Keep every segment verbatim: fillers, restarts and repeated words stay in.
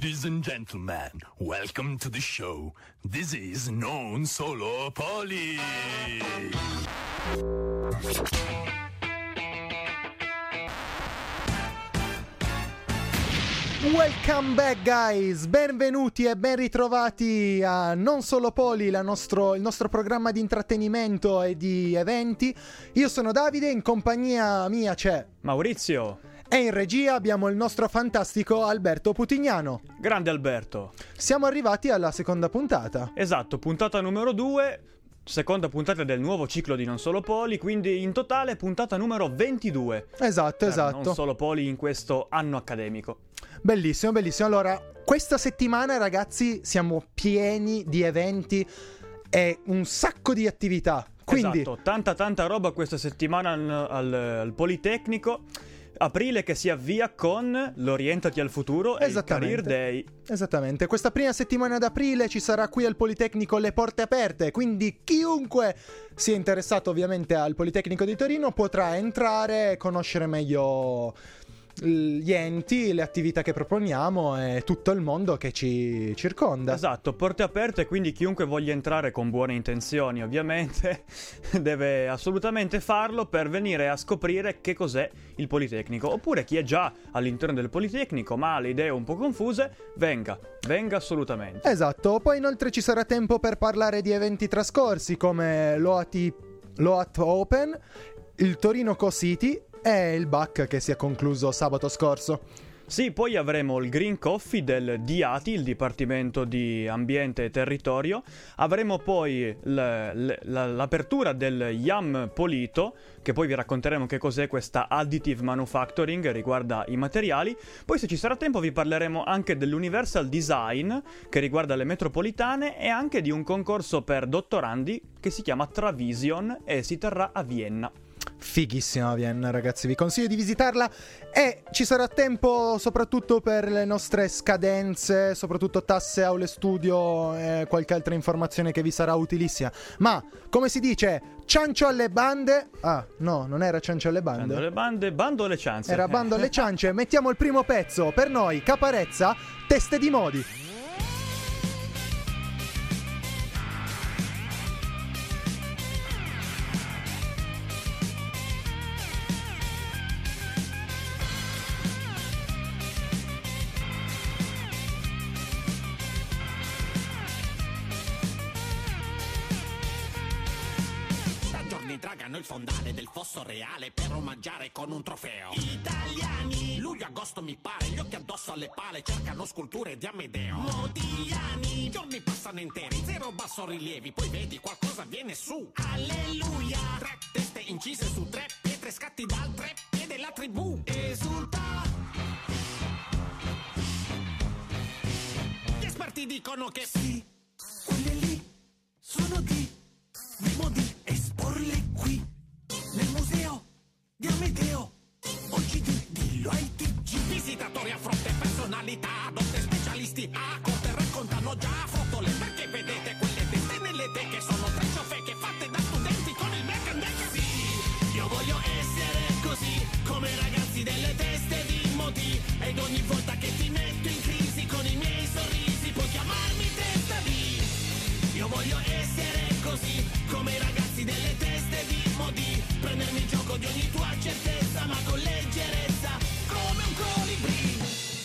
Ladies and gentlemen, welcome to the show. This is Non Solo Poli. Welcome back guys, benvenuti e ben ritrovati a Non Solo Poli, la nostro, il nostro programma di intrattenimento e di eventi. Io sono Davide, in compagnia mia c'è Maurizio. E in regia abbiamo il nostro fantastico Alberto Putignano. Grande Alberto. Siamo arrivati alla seconda puntata. Esatto, puntata numero due, seconda puntata del nuovo ciclo di Non Solo Poli, quindi in totale puntata numero ventidue. Esatto, per esatto. Non Solo Poli in questo anno accademico. Bellissimo, bellissimo. Allora, questa settimana ragazzi siamo pieni di eventi e un sacco di attività. Quindi... Esatto, tanta tanta roba questa settimana al, al, al Politecnico. Aprile che si avvia con l'Orientati al futuro e il Career Day. Esattamente, questa prima settimana d'aprile ci sarà qui al Politecnico le porte aperte, quindi chiunque sia interessato ovviamente al Politecnico di Torino potrà entrare e conoscere meglio gli enti, le attività che proponiamo e tutto il mondo che ci circonda. Esatto, porte aperte, quindi chiunque voglia entrare con buone intenzioni ovviamente deve assolutamente farlo per venire a scoprire che cos'è il Politecnico. Oppure chi è già all'interno del Politecnico ma ha le idee un po' confuse, venga, venga assolutamente. Esatto, poi inoltre ci sarà tempo per parlare di eventi trascorsi come l'O A T, l'O A T Open, il Torino Co-City e il B A C che si è concluso sabato scorso. Sì, poi avremo il Green Coffee del D I A T I, il Dipartimento di Ambiente e Territorio. Avremo poi l- l- l'apertura del Yam Polito, che poi vi racconteremo che cos'è questa additive manufacturing, riguarda i materiali. Poi se ci sarà tempo vi parleremo anche dell'Universal Design, che riguarda le metropolitane, e anche di un concorso per dottorandi che si chiama Travision e si terrà a Vienna. Fighissima Vienna ragazzi, vi consiglio di visitarla e ci sarà tempo soprattutto per le nostre scadenze, soprattutto tasse, aule studio e qualche altra informazione che vi sarà utilissima. Ma come si dice, ciancio alle bande. Ah no, non era ciancio alle bande, Bando alle bande, bando alle ciance. Era bando alle ciance. Mettiamo il primo pezzo per noi, Caparezza, Teste di Modi. Tragano il fondale del fosso reale per omaggiare con un trofeo. Italiani, luglio-agosto mi pare, gli occhi addosso alle pale cercano sculture di Amedeo. Modigliani, giorni passano interi, zero basso rilievi, poi vedi qualcosa viene su. Alleluia, tre teste incise su tre pietre, scatti dal tre piede la tribù. Esulta. Gli esperti dicono che sì, quelle lì sono di modi. Esporle qui, nel museo di Amedeo. Oggi di, dillo ai T G. Visitatori a fronte, personalità, dotte specialisti a corte raccontano già frottole. Perché vedete quelle teste nelle teche sono tre ciofeche fatte da studenti con il Black and Decker. Sì, io voglio essere così, come i ragazzi delle teste di Modi. Ed ogni volta che ti metto in crisi con i miei sorrisi puoi chiamarmi testa di. Io voglio essere così, come i ragazzi delle teste di Modi, prendermi il gioco di ogni tua certezza, ma con leggerezza, come un colibrì.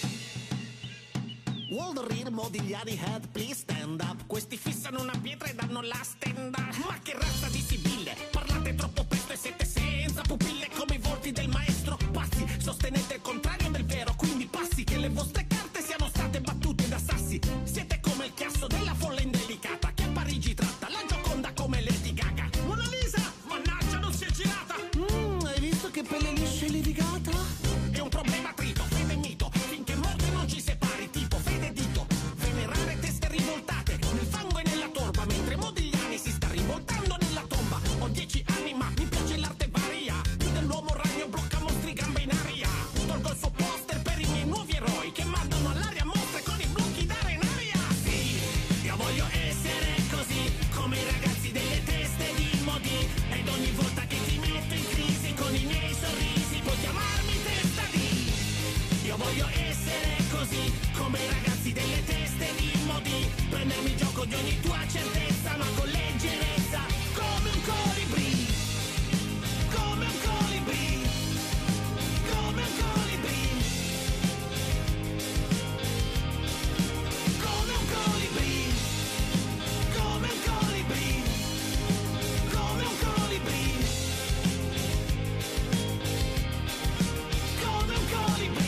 Waldorir, Modigliani, head, please stand up. Questi fissano una pietra e danno la stenda. Ma che razza di sibille, parlate troppo presto e siete senza pupille come i volti del maestro. Passi, sostenete il contrario del vero, quindi passi che le vostre carte siano state battute da sassi. Siete come il chiasso della folla indelicata che a Parigi tratta la Gioconda come Lady Gaga. Mona Lisa, mannaggia, non si è girata. Mm, hai visto che pelle liscia e levigata? È un problema trito, fede mito, finché morte non ci separi, tipo fede dito. Venerare teste rivoltate nel fango e nella torba, mentre Modigliani si sta rivoltando nella tomba. Ho dieci anni ma mi piace l'arte varia, più dell'uomo ragno blocca mostri gambe in aria. Tolgo il suo poster per i miei nuovi eroi che mandano all'aria mostre con i blocchi d'aria in aria. Sì, io voglio essere così, come i ragazzi delle teste di Modi. Ed ogni volta che ti metto in crisi con i miei sorrisi puoi chiamarmi testa di. Io voglio essere così, così, come i ragazzi delle teste di modi, prendermi gioco di ogni tua certezza, ma con leggerezza, come un colibrì, come un colibrì, come un colibrì, come un colibrì, come un colibrì, come un colibrì, come un colibrì.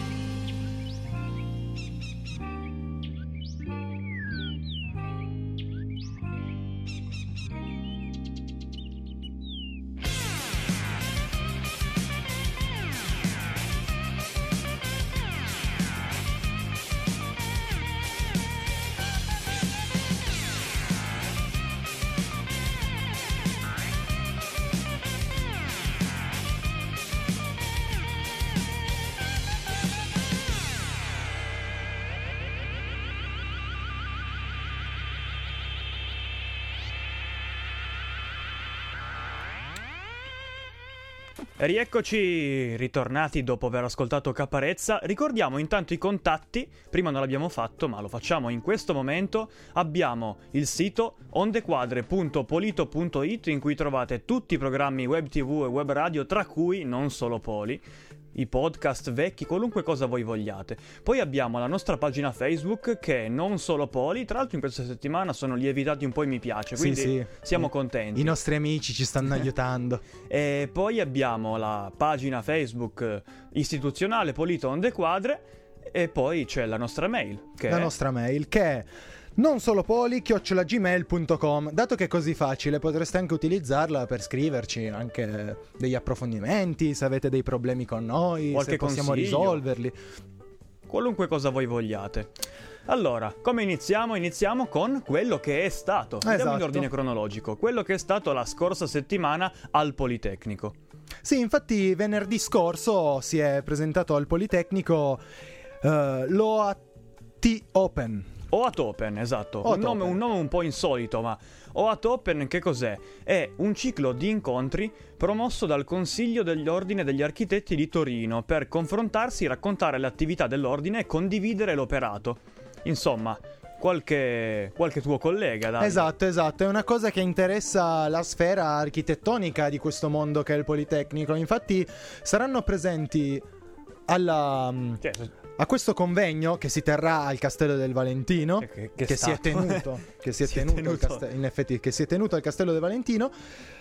Rieccoci ritornati dopo aver ascoltato Caparezza. Ricordiamo intanto i contatti, prima non l'abbiamo fatto ma lo facciamo in questo momento. Abbiamo il sito ondequadre punto polito punto it in cui trovate tutti i programmi web tv e web radio, tra cui non solo Poli, i podcast vecchi, qualunque cosa voi vogliate. Poi abbiamo la nostra pagina Facebook che è Non Solo Poli, tra l'altro in questa settimana sono lievitati un po' i mi piace, quindi Sì, sì. siamo I- contenti. I nostri amici ci stanno aiutando. E poi abbiamo la pagina Facebook istituzionale Polito Onde Quadre e poi c'è la nostra mail che La è... nostra mail che è non solo poli chiocciola gmail punto com. Dato che è così facile, potreste anche utilizzarla per scriverci anche degli approfondimenti, se avete dei problemi con noi, Qualche se possiamo consiglio. risolverli. qualunque cosa voi vogliate. Allora, come iniziamo? Iniziamo con quello che è stato. Andiamo Esatto. in ordine cronologico. Quello che è stato la scorsa settimana al Politecnico. Sì, infatti venerdì scorso si è presentato al Politecnico eh, l'O A T Open. O A T Open, esatto. O A T Un nome, Open. un nome un po' insolito, ma O A T Open che cos'è? È un ciclo di incontri promosso dal Consiglio dell'Ordine degli Architetti di Torino per confrontarsi, raccontare le attività dell'ordine e condividere l'operato. Insomma, qualche, qualche tuo collega, dai. Esatto, esatto, è una cosa che interessa la sfera architettonica di questo mondo che è il Politecnico. Infatti saranno presenti alla... Cioè, a questo convegno che si terrà al Castello del Valentino, Che- che- che, che si è stato. tenuto, che si è Si è tenuto, al tenuto. caste- in effetti, che si è tenuto al Castello del Valentino.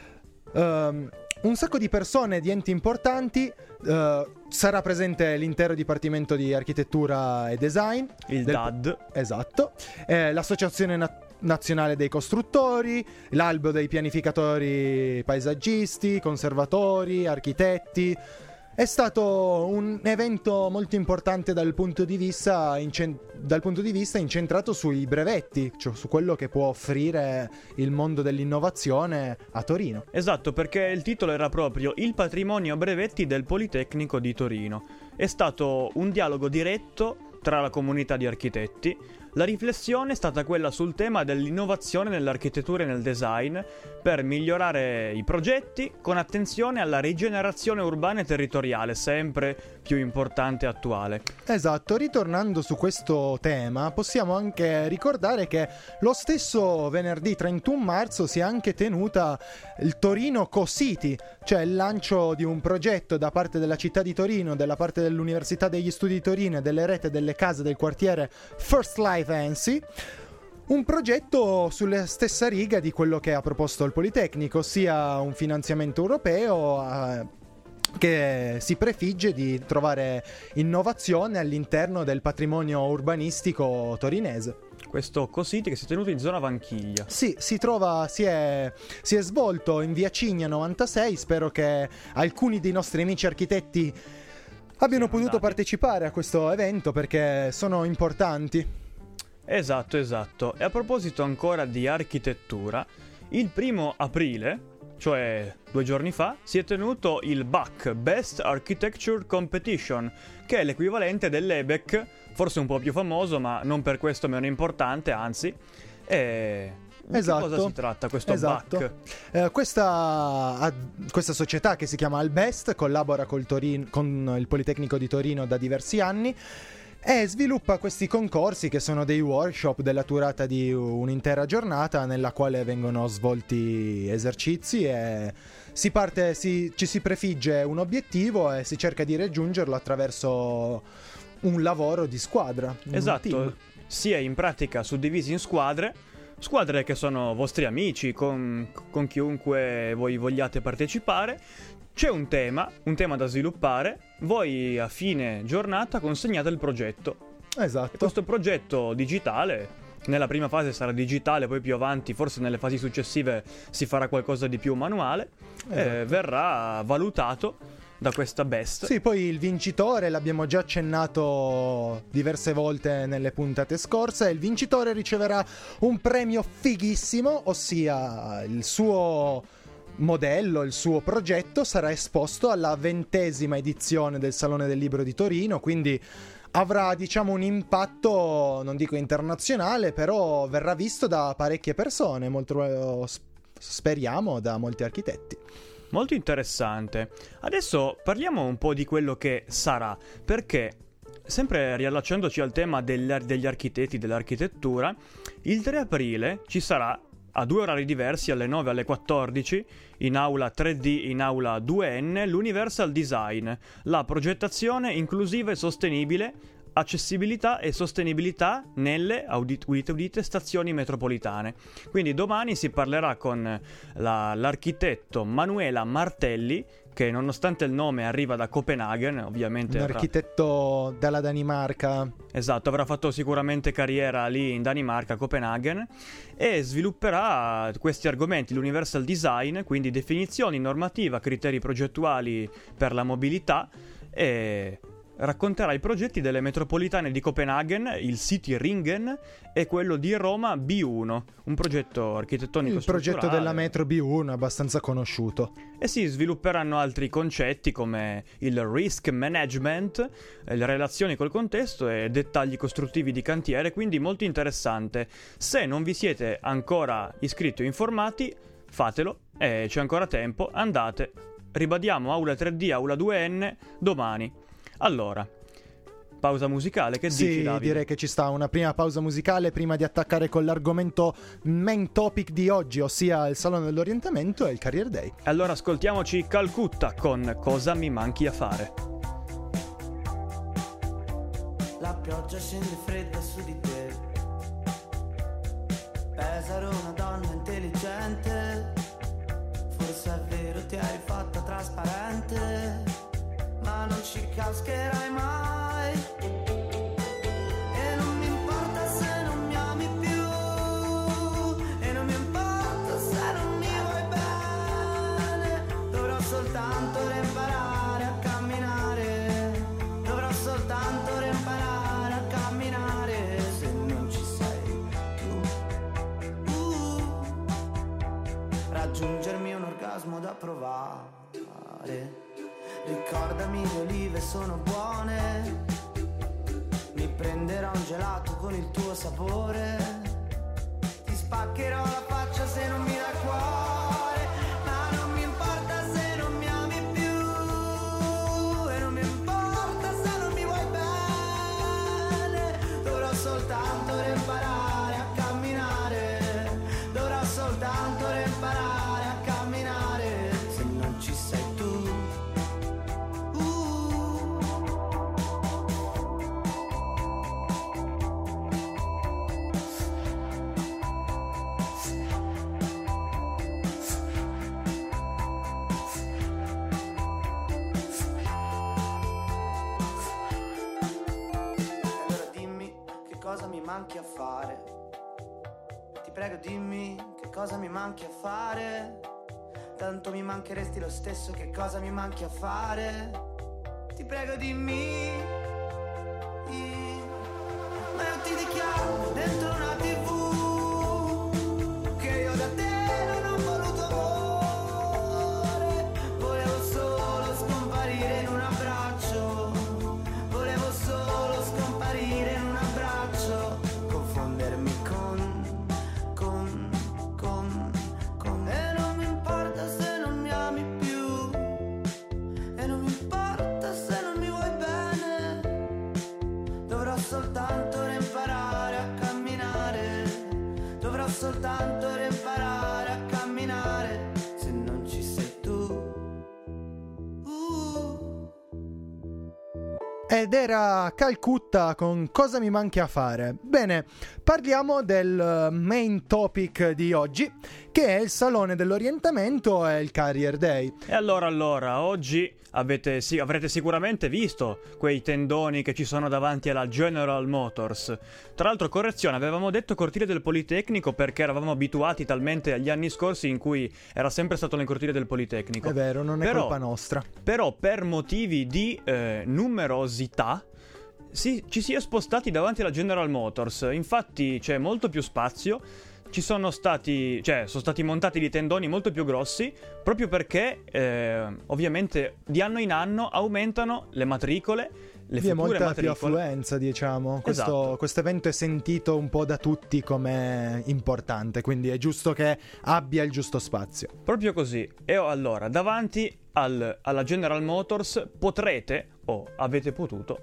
Ehm, un sacco di persone, di enti importanti. eh, sarà presente l'intero Dipartimento di Architettura e Design. il del- D A D. Esatto. Eh, L'Associazione Na- Nazionale dei Costruttori, l'Albo dei Pianificatori Paesaggisti, Conservatori, Architetti. È stato un evento molto importante dal punto di vista, incen- dal punto di vista incentrato sui brevetti, cioè su quello che può offrire il mondo dell'innovazione a Torino. Esatto, perché il titolo era proprio Il patrimonio brevetti del Politecnico di Torino. È stato un dialogo diretto tra la comunità di architetti. La riflessione è stata quella sul tema dell'innovazione nell'architettura e nel design per migliorare i progetti con attenzione alla rigenerazione urbana e territoriale, sempre più importante e attuale. Esatto, ritornando su questo tema, possiamo anche ricordare che lo stesso venerdì trentuno marzo si è anche tenuta il Torino Co-City, cioè il lancio di un progetto da parte della città di Torino, della parte dell'Università degli Studi di Torino e delle rete delle case del quartiere First Life Annecy. Un progetto sulla stessa riga di quello che ha proposto il Politecnico, ossia un finanziamento europeo eh, che si prefigge di trovare innovazione all'interno del patrimonio urbanistico torinese. Questo Co-City che si è tenuto in zona Vanchiglia. Sì, si trova, si è, si è svolto in via Cigna novantasei. Spero che alcuni dei nostri amici architetti abbiano Siano potuto andati. partecipare a questo evento perché sono importanti. Esatto, esatto. E a proposito ancora di architettura, il primo aprile, cioè due giorni fa, si è tenuto il B A C, Best Architecture Competition, che è l'equivalente dell'E B E C, forse un po' più famoso, ma non per questo meno importante, anzi. E... Esatto. Di cosa si tratta questo Esatto. B A C? Eh, questa, ad- questa società che si chiama Albest collabora col Torin- con il Politecnico di Torino da diversi anni e sviluppa questi concorsi che sono dei workshop della durata di un'intera giornata nella quale vengono svolti esercizi e si parte, si, ci si prefigge un obiettivo e si cerca di raggiungerlo attraverso un lavoro di squadra. Esatto, team. si è in pratica suddivisi in squadre, squadre che sono vostri amici, con, con chiunque voi vogliate partecipare. C'è un tema, un tema da sviluppare, voi a fine giornata consegnate il progetto. Esatto. E questo progetto digitale, nella prima fase sarà digitale, poi più avanti, forse nelle fasi successive si farà qualcosa di più manuale, Esatto. eh, verrà valutato da questa best. Sì, poi il vincitore l'abbiamo già accennato diverse volte nelle puntate scorse. Il vincitore riceverà un premio fighissimo, ossia il suo modello, il suo progetto sarà esposto alla ventesima edizione del Salone del Libro di Torino, quindi avrà, diciamo, un impatto, non dico internazionale, però verrà visto da parecchie persone, molto, speriamo da molti architetti. Molto interessante. Adesso parliamo un po' di quello che sarà, perché sempre riallacciandoci al tema degli, degli architetti, dell'architettura, il tre aprile ci sarà a due orari diversi, alle nove e alle quattordici, in aula tre D, in aula due N, l'Universal Design, la progettazione inclusiva e sostenibile, accessibilità e sostenibilità nelle, udite, udite, udite, stazioni metropolitane. Quindi domani si parlerà con la, l'architetto Manuela Martelli, che nonostante il nome arriva da Copenaghen, ovviamente un avrà... architetto dalla Danimarca. Esatto, avrà fatto sicuramente carriera lì in Danimarca, a Copenaghen, e svilupperà questi argomenti, l'Universal Design, quindi definizioni, normativa, criteri progettuali per la mobilità, e racconterà i progetti delle metropolitane di Copenaghen, il City Ringen e quello di Roma B uno, un progetto architettonico il progetto strutturale. della metro B uno, abbastanza conosciuto. E si svilupperanno altri concetti come il risk management, le relazioni col contesto e dettagli costruttivi di cantiere, quindi molto interessante. Se non vi siete ancora iscritti o informati, fatelo, e c'è ancora tempo, andate. Ribadiamo, aula tre D, aula due N, domani. Allora, pausa musicale, che sì, dici, Davide? direi che ci sta una prima pausa musicale prima di attaccare con l'argomento main topic di oggi, ossia il Salone dell'Orientamento e il Career Day. Allora ascoltiamoci Calcutta con Cosa mi manchi a fare. La pioggia scende fredda su di te. Pesaro, una donna intelligente. Forse è vero, ti hai fatta trasparente, ma non ci cascherai mai. E non mi importa se non mi ami più, e non mi importa se non mi vuoi bene. Dovrò soltanto imparare a camminare, dovrò soltanto imparare a camminare. Se non ci sei tu, uh, raggiungermi un orgasmo da provare. Ricordami, le olive sono buone, mi prenderò un gelato con il tuo sapore, ti spaccherò la faccia se non mi dai cuore, ma non mi importa se non mi ami più, e non mi importa se non mi vuoi bene, dovrò soltanto imparare a camminare, dovrò soltanto imparare a camminare, se non ci sei tu. Manchi a fare, ti prego dimmi che cosa mi manchi a fare, tanto mi mancheresti lo stesso, che cosa mi manchi a fare, ti prego dimmi, ma io ti dichiaro dentro una tivù che io da te non ho voluto amore, volevo solo scomparire in un abbraccio, volevo solo scomparire in un abbraccio, confondermi con, con, con, con. E non mi importa se non mi ami più, e non mi importa se non mi vuoi bene, dovrò soltanto per imparare a camminare se non ci sei tu. Uh. Ed era Calcutta con Cosa mi manchi a fare. Bene, parliamo del main topic di oggi, che è il Salone dell'Orientamento e il Career Day. E allora, allora, oggi avete, sì, avrete sicuramente visto quei tendoni che ci sono davanti alla General Motors. Tra l'altro, correzione, avevamo detto cortile del Politecnico perché eravamo abituati talmente agli anni scorsi in cui era sempre stato nel cortile del Politecnico. È vero, non è Però- colpa nostra. Però per motivi di eh, numerosità si, ci si è spostati davanti alla General Motors. Infatti c'è molto più spazio. Ci sono stati, cioè, sono stati montati dei tendoni molto più grossi, proprio perché, eh, ovviamente, di anno in anno aumentano le matricole, le Vi è future molta più matricole. affluenza, diciamo. Questo Esatto. questo evento è sentito un po' da tutti come importante, quindi è giusto che abbia il giusto spazio. Proprio così. E oh, allora, davanti al- alla General Motors potrete, o avete potuto,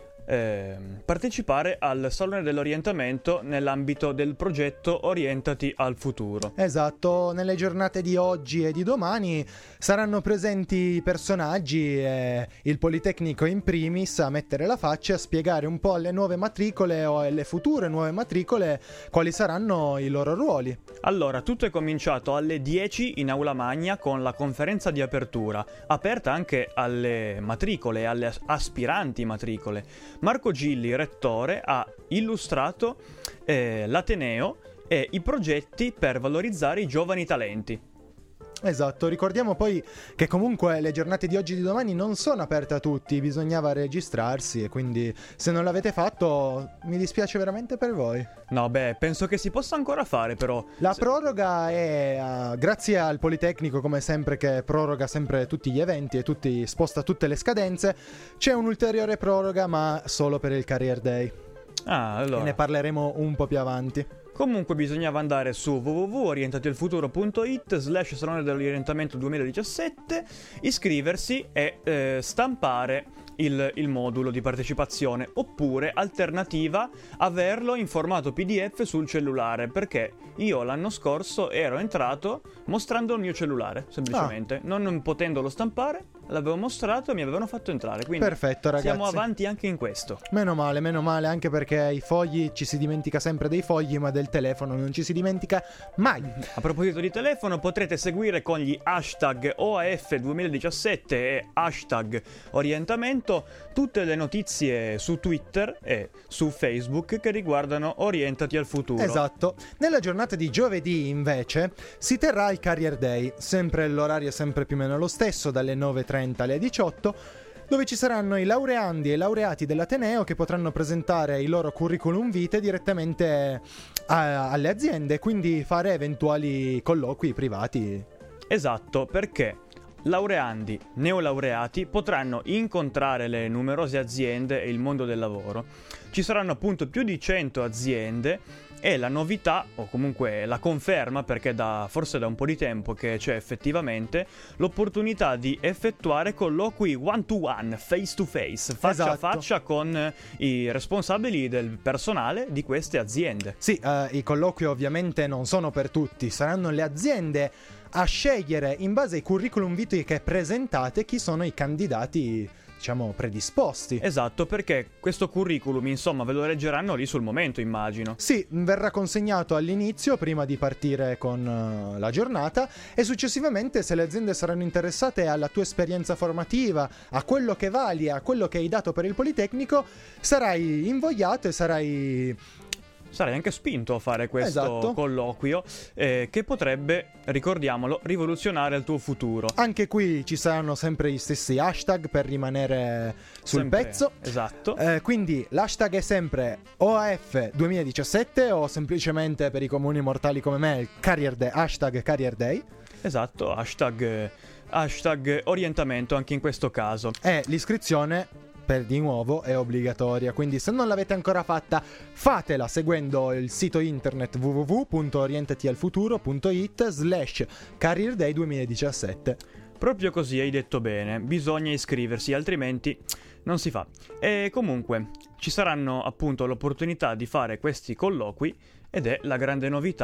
ehm, partecipare al Salone dell'Orientamento nell'ambito del progetto Orientati al futuro. Esatto, nelle giornate di oggi e di domani saranno presenti personaggi e il Politecnico in primis a mettere la faccia e a spiegare un po' alle nuove matricole o alle future nuove matricole quali saranno i loro ruoli. Allora, tutto è cominciato alle dieci in Aula Magna con la conferenza di apertura, aperta anche alle matricole e alle as- aspiranti matricole. Marco Gilli, rettore, ha illustrato eh, l'Ateneo e i progetti per valorizzare i giovani talenti. Esatto, ricordiamo poi che comunque le giornate di oggi e di domani non sono aperte a tutti, bisognava registrarsi e quindi se non l'avete fatto mi dispiace veramente per voi. No, beh, penso che si possa ancora fare, però. La Se- proroga è uh, grazie al Politecnico, come sempre, che proroga sempre tutti gli eventi e tutti, sposta tutte le scadenze. C'è un'ulteriore proroga, ma solo per il Career Day. Ah, allora. E ne parleremo un po' più avanti. Comunque bisognava andare su w w w punto orientatialfuturo punto i t slash salone dell'orientamento duemiladiciassette, iscriversi e eh, stampare il, il modulo di partecipazione, oppure alternativa averlo in formato P D F sul cellulare, perché io l'anno scorso ero entrato mostrando il mio cellulare, semplicemente, non, non potendolo stampare, l'avevo mostrato e mi avevano fatto entrare, quindi Perfetto, ragazzi. siamo avanti anche in questo. Meno male, meno male, anche perché i fogli ci si dimentica sempre dei fogli, ma del telefono non ci si dimentica mai. A proposito di telefono, potrete seguire con gli hashtag O A F duemiladiciassette e hashtag orientamento tutte le notizie su Twitter e su Facebook che riguardano Orientati al futuro. Esatto. Nella giornata di giovedì, invece, si terrà il Career Day. Sempre l'orario è sempre più o meno lo stesso, dalle nove e trenta alle diciotto, dove ci saranno i laureandi e i laureati dell'Ateneo che potranno presentare i loro curriculum vitae direttamente a- alle aziende, quindi fare eventuali colloqui privati. Esatto, perché laureandi, neolaureati potranno incontrare le numerose aziende e il mondo del lavoro. Ci saranno appunto più di cento aziende e la novità, o comunque la conferma, perché da forse da un po' di tempo che c'è effettivamente, l'opportunità di effettuare colloqui one to one, face to face, faccia Esatto. a faccia con i responsabili del personale di queste aziende. Sì, eh, i colloqui ovviamente non sono per tutti, saranno le aziende a scegliere in base ai curriculum vitae che presentate chi sono i candidati, diciamo, predisposti. Esatto, perché questo curriculum, insomma, ve lo leggeranno lì sul momento, immagino. Sì, verrà consegnato all'inizio prima di partire con uh, la giornata e successivamente, se le aziende saranno interessate alla tua esperienza formativa, a quello che vali, a quello che hai dato per il Politecnico, sarai invogliato e sarai... Sarei anche spinto a fare questo Esatto. colloquio eh, che potrebbe, ricordiamolo, rivoluzionare il tuo futuro. Anche qui ci saranno sempre gli stessi hashtag per rimanere sul Sempre- pezzo. Esatto. Eh, quindi l'hashtag è sempre O A F duemiladiciassette o semplicemente per i comuni mortali come me il Career Day, hashtag Career Day. Esatto, hashtag, eh, hashtag orientamento anche in questo caso. E l'iscrizione, per di nuovo, è obbligatoria, quindi se non l'avete ancora fatta fatela seguendo il sito internet w w w punto orientatialfuturo punto i t slash Career Day duemiladiciassette. Proprio così, hai detto bene, bisogna iscriversi, altrimenti non si fa. E comunque ci saranno appunto l'opportunità di fare questi colloqui ed è la grande novità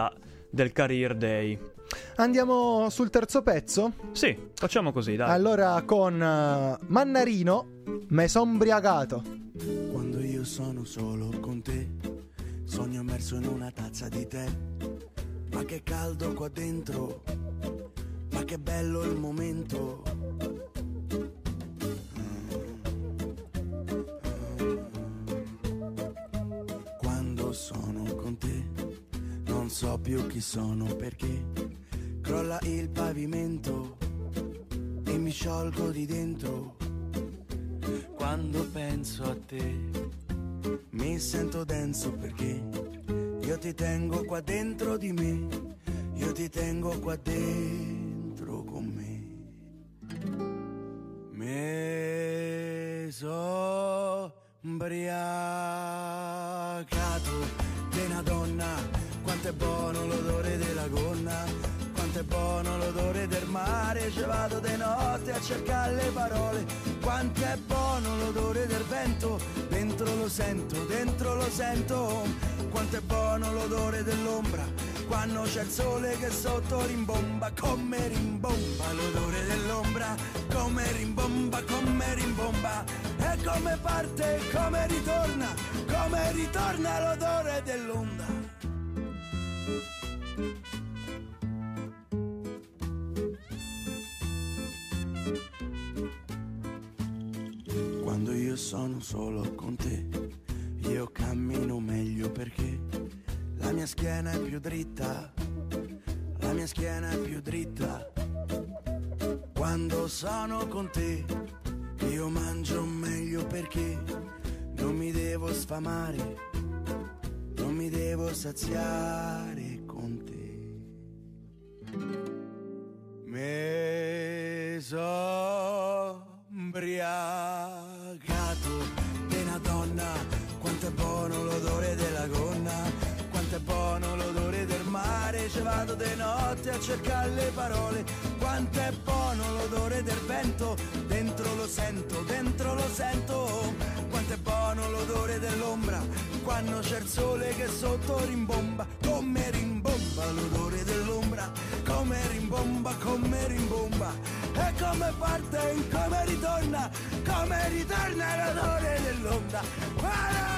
del Career Day. Andiamo sul terzo pezzo? Sì, facciamo così, dai. Allora con uh, Mannarino, Me son briagato. Quando io sono solo con te, sogno immerso in una tazza di tè. Ma che caldo qua dentro, ma che bello il momento. Quando sono con te, non so più chi sono perché crolla il pavimento e mi sciolgo di dentro. Quando penso a te mi sento denso perché io ti tengo qua dentro di me, io ti tengo qua dentro con me. Me so ubriacato di una donna, quanto è buono l'odore della gonna, quanto è buono l'odore del mare, ci vado di notte a cercare le parole, quanto è buono l'odore del vento, dentro lo sento, dentro lo sento, quanto è buono l'odore dell'ombra, quando c'è il sole che sotto rimbomba, come rimbomba l'odore dell'ombra, come rimbomba, come rimbomba, e come parte, come ritorna, come ritorna l'odore dell'onda. Quando io sono solo con te, io cammino meglio perché la mia schiena è più dritta, la mia schiena è più dritta. Quando sono con te, io mangio meglio perché non mi devo sfamare, non mi devo saziare con te. Me so ubriacato di una donna, quanto è buono l'odore della gonna, quanto è buono l'odore del mare, ci vado di notte a cercare le parole, quanto è buono l'odore del vento, dentro lo sento, dentro lo sento, quanto è buono l'odore dell'ombra, quando c'è il sole che sotto rimbomba, come rimbomba l'odore dell'ombra, come rimbomba, come rimbomba, e come parte, come ritorna, come ritorna l'odore dell'onda. Voilà!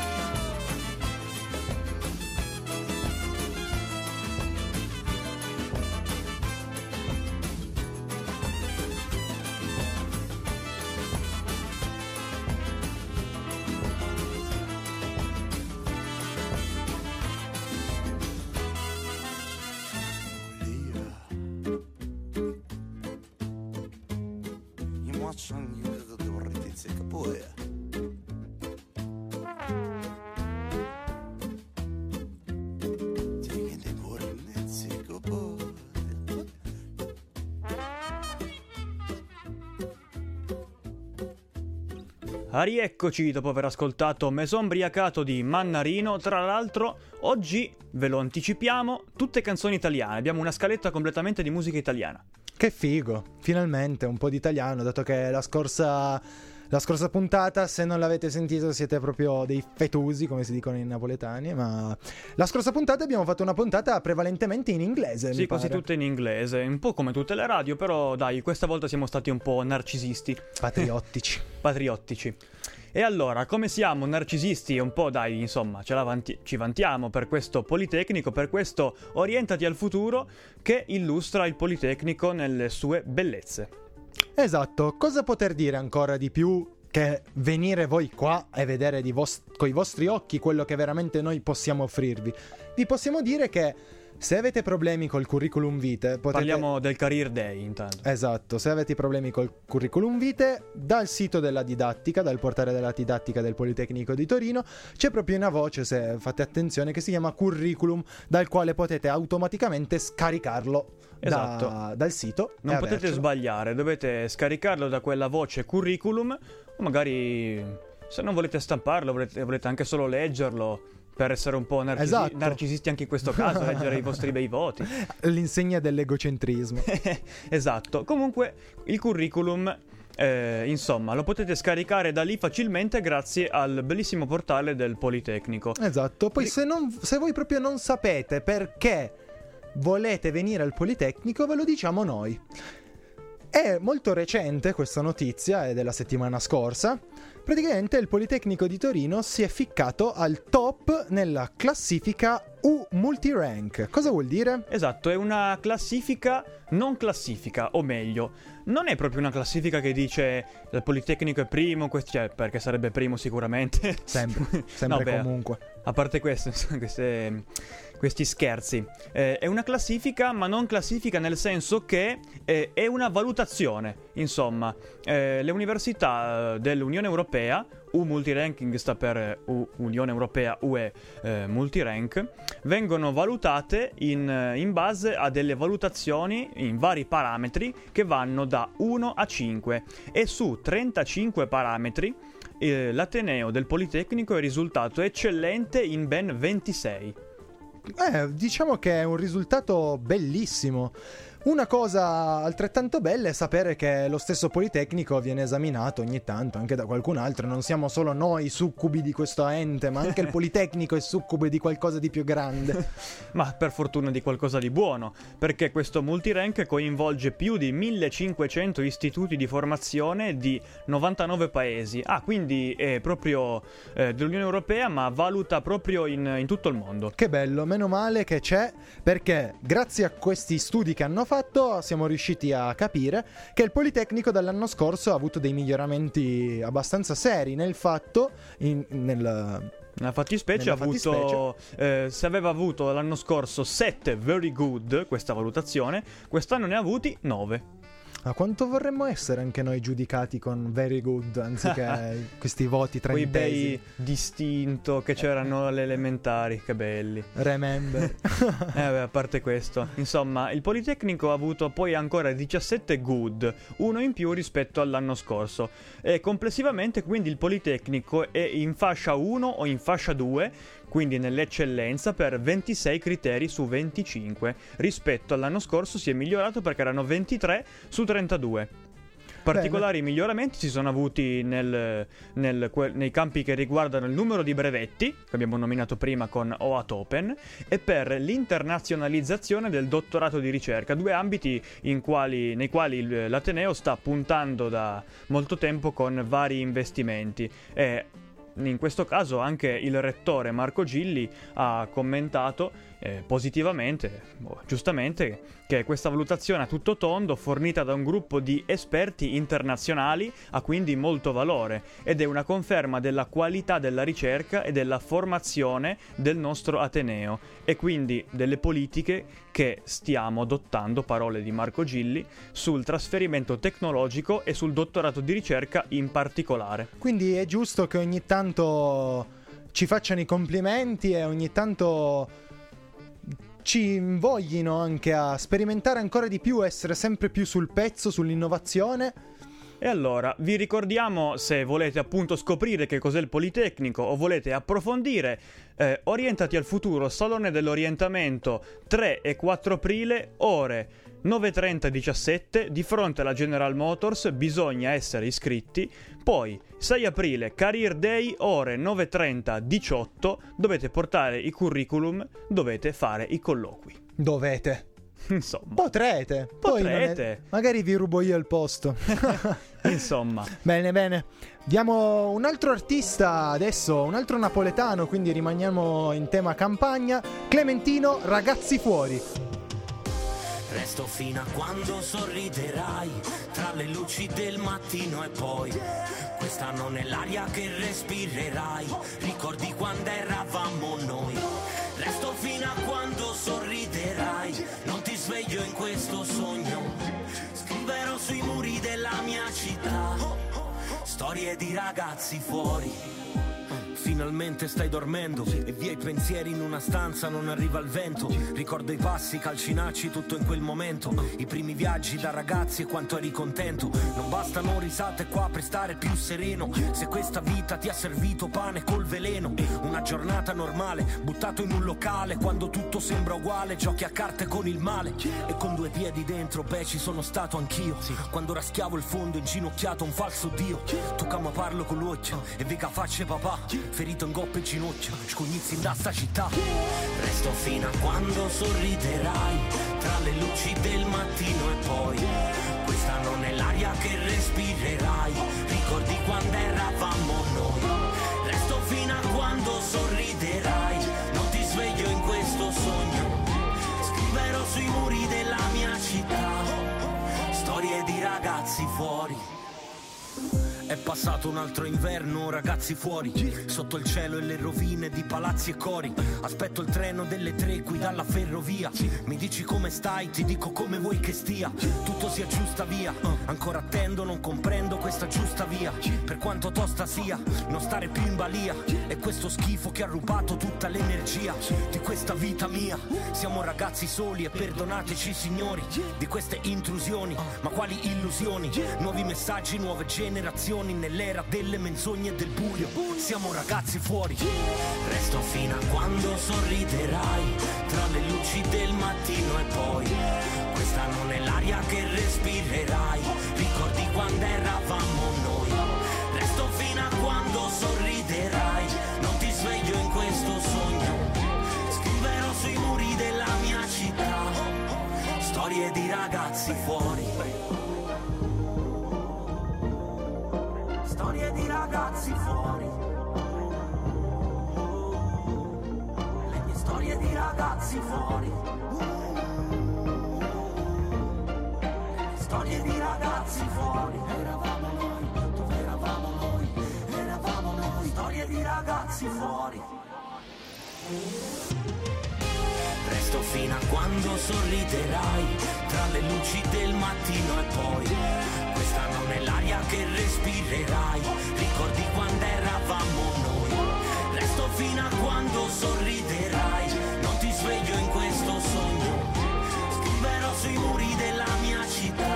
Ah, rieccoci dopo aver ascoltato Me son briacato di Mannarino. Tra l'altro oggi, ve lo anticipiamo, tutte canzoni italiane, abbiamo una scaletta completamente di musica italiana. Che figo, finalmente un po' di italiano, dato che la scorsa, la scorsa puntata, se non l'avete sentito, siete proprio dei fetusi, come si dicono in napoletani, ma la scorsa puntata abbiamo fatto una puntata prevalentemente in inglese. Sì, mi quasi pare. tutte in inglese, un po' come tutte le radio, però dai, questa volta siamo stati un po' narcisisti. Patriottici. Patriottici. E allora, come siamo narcisisti e un po', dai, insomma, ce la vanti- ci vantiamo per questo Politecnico, per questo Orientati al futuro, che illustra il Politecnico nelle sue bellezze. Esatto, cosa poter dire ancora di più che venire voi qua e vedere di vos- coi vostri occhi quello che veramente noi possiamo offrirvi? Vi possiamo dire che se avete problemi col curriculum vitae, potete... Parliamo del Career Day, intanto. Esatto, se avete problemi col curriculum vitae, dal sito della didattica, dal portale della didattica del Politecnico di Torino, c'è proprio una voce, se fate attenzione, che si chiama curriculum, dal quale potete automaticamente scaricarlo Esatto. da, dal sito. Non e potete avercelo. sbagliare, dovete scaricarlo da quella voce curriculum, o magari se non volete stamparlo, volete, volete anche solo leggerlo, per essere un po' narcisi- Esatto. narcisisti anche in questo caso, leggere i vostri bei voti. L'insegna dell'egocentrismo. Esatto. Comunque il curriculum, eh, insomma, lo potete scaricare da lì facilmente grazie al bellissimo portale del Politecnico. Esatto, poi se, non, se voi proprio non sapete perché volete venire al Politecnico ve lo diciamo noi. È molto recente questa notizia, è della settimana scorsa. Praticamente il Politecnico di Torino si è ficcato al top nella classifica U Multirank. Cosa vuol dire? Esatto, è una classifica non classifica, o meglio, non è proprio una classifica che dice il Politecnico è primo, quest- cioè, perché sarebbe primo sicuramente. Sempre, sempre No, beh, comunque. A parte questo, queste, questi scherzi, eh, è una classifica, ma non classifica nel senso che eh, è una valutazione. Insomma, eh, le università dell'Unione Europea, U Multiranking sta per U, Unione Europea, U E eh, Multirank, vengono valutate in, in base a delle valutazioni in vari parametri che vanno da uno a cinque, e su trentacinque parametri eh, l'Ateneo del Politecnico è risultato eccellente in ben ventisei. Eh, diciamo che è un risultato bellissimo. Una cosa altrettanto bella è sapere che lo stesso Politecnico viene esaminato ogni tanto anche da qualcun altro. Non siamo solo noi succubi di questo ente, ma anche il Politecnico è succubo di qualcosa di più grande. Ma per fortuna di qualcosa di buono, perché questo multirank coinvolge più di millecinquecento istituti di formazione di novantanove paesi. Ah, quindi è proprio eh, dell'Unione Europea, ma valuta proprio in, in tutto il mondo. Che bello, meno male che c'è, perché grazie a questi studi che hanno fatto siamo riusciti a capire che il Politecnico dall'anno scorso ha avuto dei miglioramenti abbastanza seri nel fatto, in, nel... Nella fattispecie ha avuto, eh, se aveva avuto l'anno scorso sette very good, questa valutazione, quest'anno ne ha avuti nove. A quanto vorremmo essere anche noi giudicati con very good anziché questi voti trentesimi. Quei bei distinto che c'erano alle elementari, che belli. Remember. eh beh, a parte questo, insomma, il Politecnico ha avuto poi ancora diciassette good, uno in più rispetto all'anno scorso. E complessivamente quindi il Politecnico è in fascia uno o in fascia due, quindi nell'eccellenza, per ventisei criteri su venticinque. Rispetto all'anno scorso si è migliorato perché erano ventitré su trentadue. Particolari Bene. miglioramenti si sono avuti nel, nel, que, nei campi che riguardano il numero di brevetti, che abbiamo nominato prima con O A T Open, e per l'internazionalizzazione del dottorato di ricerca, due ambiti in quali, nei quali l'Ateneo sta puntando da molto tempo con vari investimenti. E in questo caso anche il rettore Marco Gilli ha commentato eh, positivamente, oh, giustamente, che questa valutazione a tutto tondo, fornita da un gruppo di esperti internazionali, ha quindi molto valore ed è una conferma della qualità della ricerca e della formazione del nostro Ateneo, e quindi delle politiche che stiamo adottando, parole di Marco Gilli, sul trasferimento tecnologico e sul dottorato di ricerca in particolare. Quindi è giusto che ogni tanto ci facciano i complimenti e ogni tanto ci invoglino anche a sperimentare ancora di più, essere sempre più sul pezzo, sull'innovazione. E allora, vi ricordiamo, se volete appunto scoprire che cos'è il Politecnico o volete approfondire, eh, Orientati al futuro, Salone dell'Orientamento, tre e quattro aprile, ore nove e trenta diciassette, di fronte alla General Motors, bisogna essere iscritti. Poi sei aprile, Career Day, ore nove e trenta diciotto, dovete portare i curriculum, dovete fare i colloqui. Dovete. Insomma. Potrete. Potrete. Poi magari vi rubo io il posto. Insomma. Bene, bene. Diamo un altro artista adesso, un altro napoletano, quindi rimaniamo in tema campagna. Clementino, Ragazzi fuori. Resto fino a quando sorriderai, tra le luci del mattino, e poi questa non è l'aria che respirerai, ricordi quando eravamo noi. Resto fino a quando sorriderai, non ti sveglio in questo sogno, scriverò sui muri della mia città storie di ragazzi fuori. Finalmente stai dormendo e via i pensieri in una stanza, non arriva il vento. Ricordo i passi, calcinacci, tutto in quel momento. I primi viaggi da ragazzi e quanto eri contento. Non bastano risate qua per stare più sereno. Se questa vita ti ha servito pane col veleno. Una giornata normale, buttato in un locale, quando tutto sembra uguale, giochi a carte con il male. E con due piedi dentro, beh, ci sono stato anch'io. Quando raschiavo il fondo, inginocchiato a un falso dio. Tu come parlo con l'occhio e vi facce papà. ferito in goppa e ginocchia, scognizzi da sta città. Resto fino a quando sorriderai, tra le luci del mattino e poi questa non è l'aria che respirerai, ricordi quando eravamo noi. Resto fino a quando sorriderai, non ti sveglio in questo sogno, scriverò sui muri della mia città storie di ragazzi fuori. È passato un altro inverno, ragazzi fuori, sotto il cielo e le rovine di palazzi e cori. Aspetto il treno delle tre qui dalla ferrovia. Mi dici come stai, ti dico come vuoi che stia. Tutto si aggiusta via, ancora attendo, non comprendo questa giusta via. Per quanto tosta sia, non stare più in balia. E questo schifo che ha rubato tutta l'energia di questa vita mia. Siamo ragazzi soli e perdonateci signori di queste intrusioni, ma quali illusioni. Nuovi messaggi, nuove generazioni nell'era delle menzogne e del buio. Siamo ragazzi fuori. Resto fino a quando sorriderai, tra le luci del mattino e poi questa non è l'aria che respirerai, ricordi quando eravamo noi. Resto fino a quando sorriderai, non ti sveglio in questo sogno, scriverò sui muri della mia città storie di ragazzi fuori. Storie di ragazzi fuori. Le mie storie di ragazzi fuori. Le mie storie di ragazzi fuori. Eravamo noi, dove eravamo noi? Eravamo noi, storie di ragazzi fuori. Resto fino a quando sorriderai, tra le luci del mattino e poi questa non è l'aria che respirerai, ricordi quando eravamo noi. Resto fino a quando sorriderai, non ti sveglio in questo sogno, scriverò sui muri della mia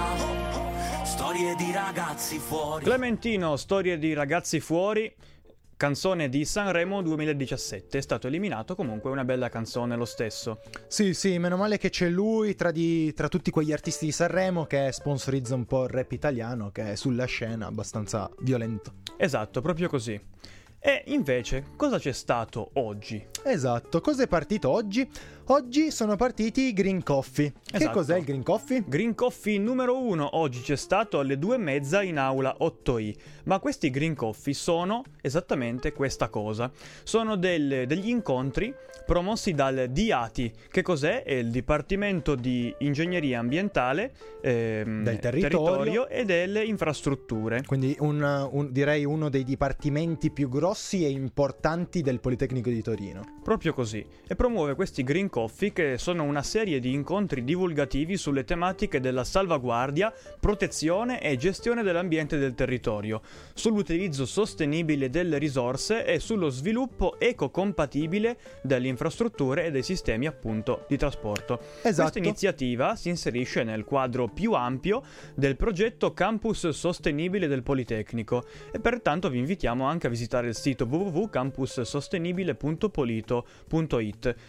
città storie di ragazzi fuori. Clementino, storie di ragazzi fuori, canzone di Sanremo duemiladiciassette. È stato eliminato, comunque una bella canzone lo stesso. Sì, sì, meno male che c'è lui tra, di, tra tutti quegli artisti di Sanremo che sponsorizza un po' il rap italiano, che è sulla scena abbastanza violento. Esatto, proprio così. E invece, cosa c'è stato oggi? Esatto, cosa è partito oggi? Oggi sono partiti i Green Coffee. Che Esatto. cos'è il Green Coffee? Green Coffee numero uno oggi c'è stato alle due e mezza in aula otto i. Ma questi Green Coffee sono esattamente questa cosa. Sono del, degli incontri promossi dal D I A T I. Che cos'è? È il Dipartimento di Ingegneria Ambientale ehm, Del territorio. territorio e delle infrastrutture. Quindi un, un, direi uno dei dipartimenti più grossi e importanti del Politecnico di Torino. Proprio così. E promuove questi Green Coffee, che sono una serie di incontri divulgativi sulle tematiche della salvaguardia, protezione e gestione dell'ambiente e del territorio, sull'utilizzo sostenibile delle risorse e sullo sviluppo ecocompatibile delle infrastrutture e dei sistemi appunto di trasporto. Esatto. Questa iniziativa si inserisce nel quadro più ampio del progetto Campus Sostenibile del Politecnico e pertanto vi invitiamo anche a visitare il sito w w w punto campus sostenibile punto polito punto i t.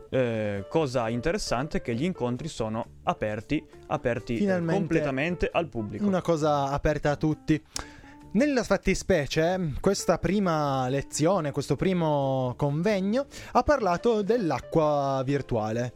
Eh, cosa interessante è che gli incontri sono aperti, aperti eh, completamente al pubblico. Una cosa aperta a tutti. Nella fattispecie, questa prima lezione, questo primo convegno, ha parlato dell'acqua virtuale,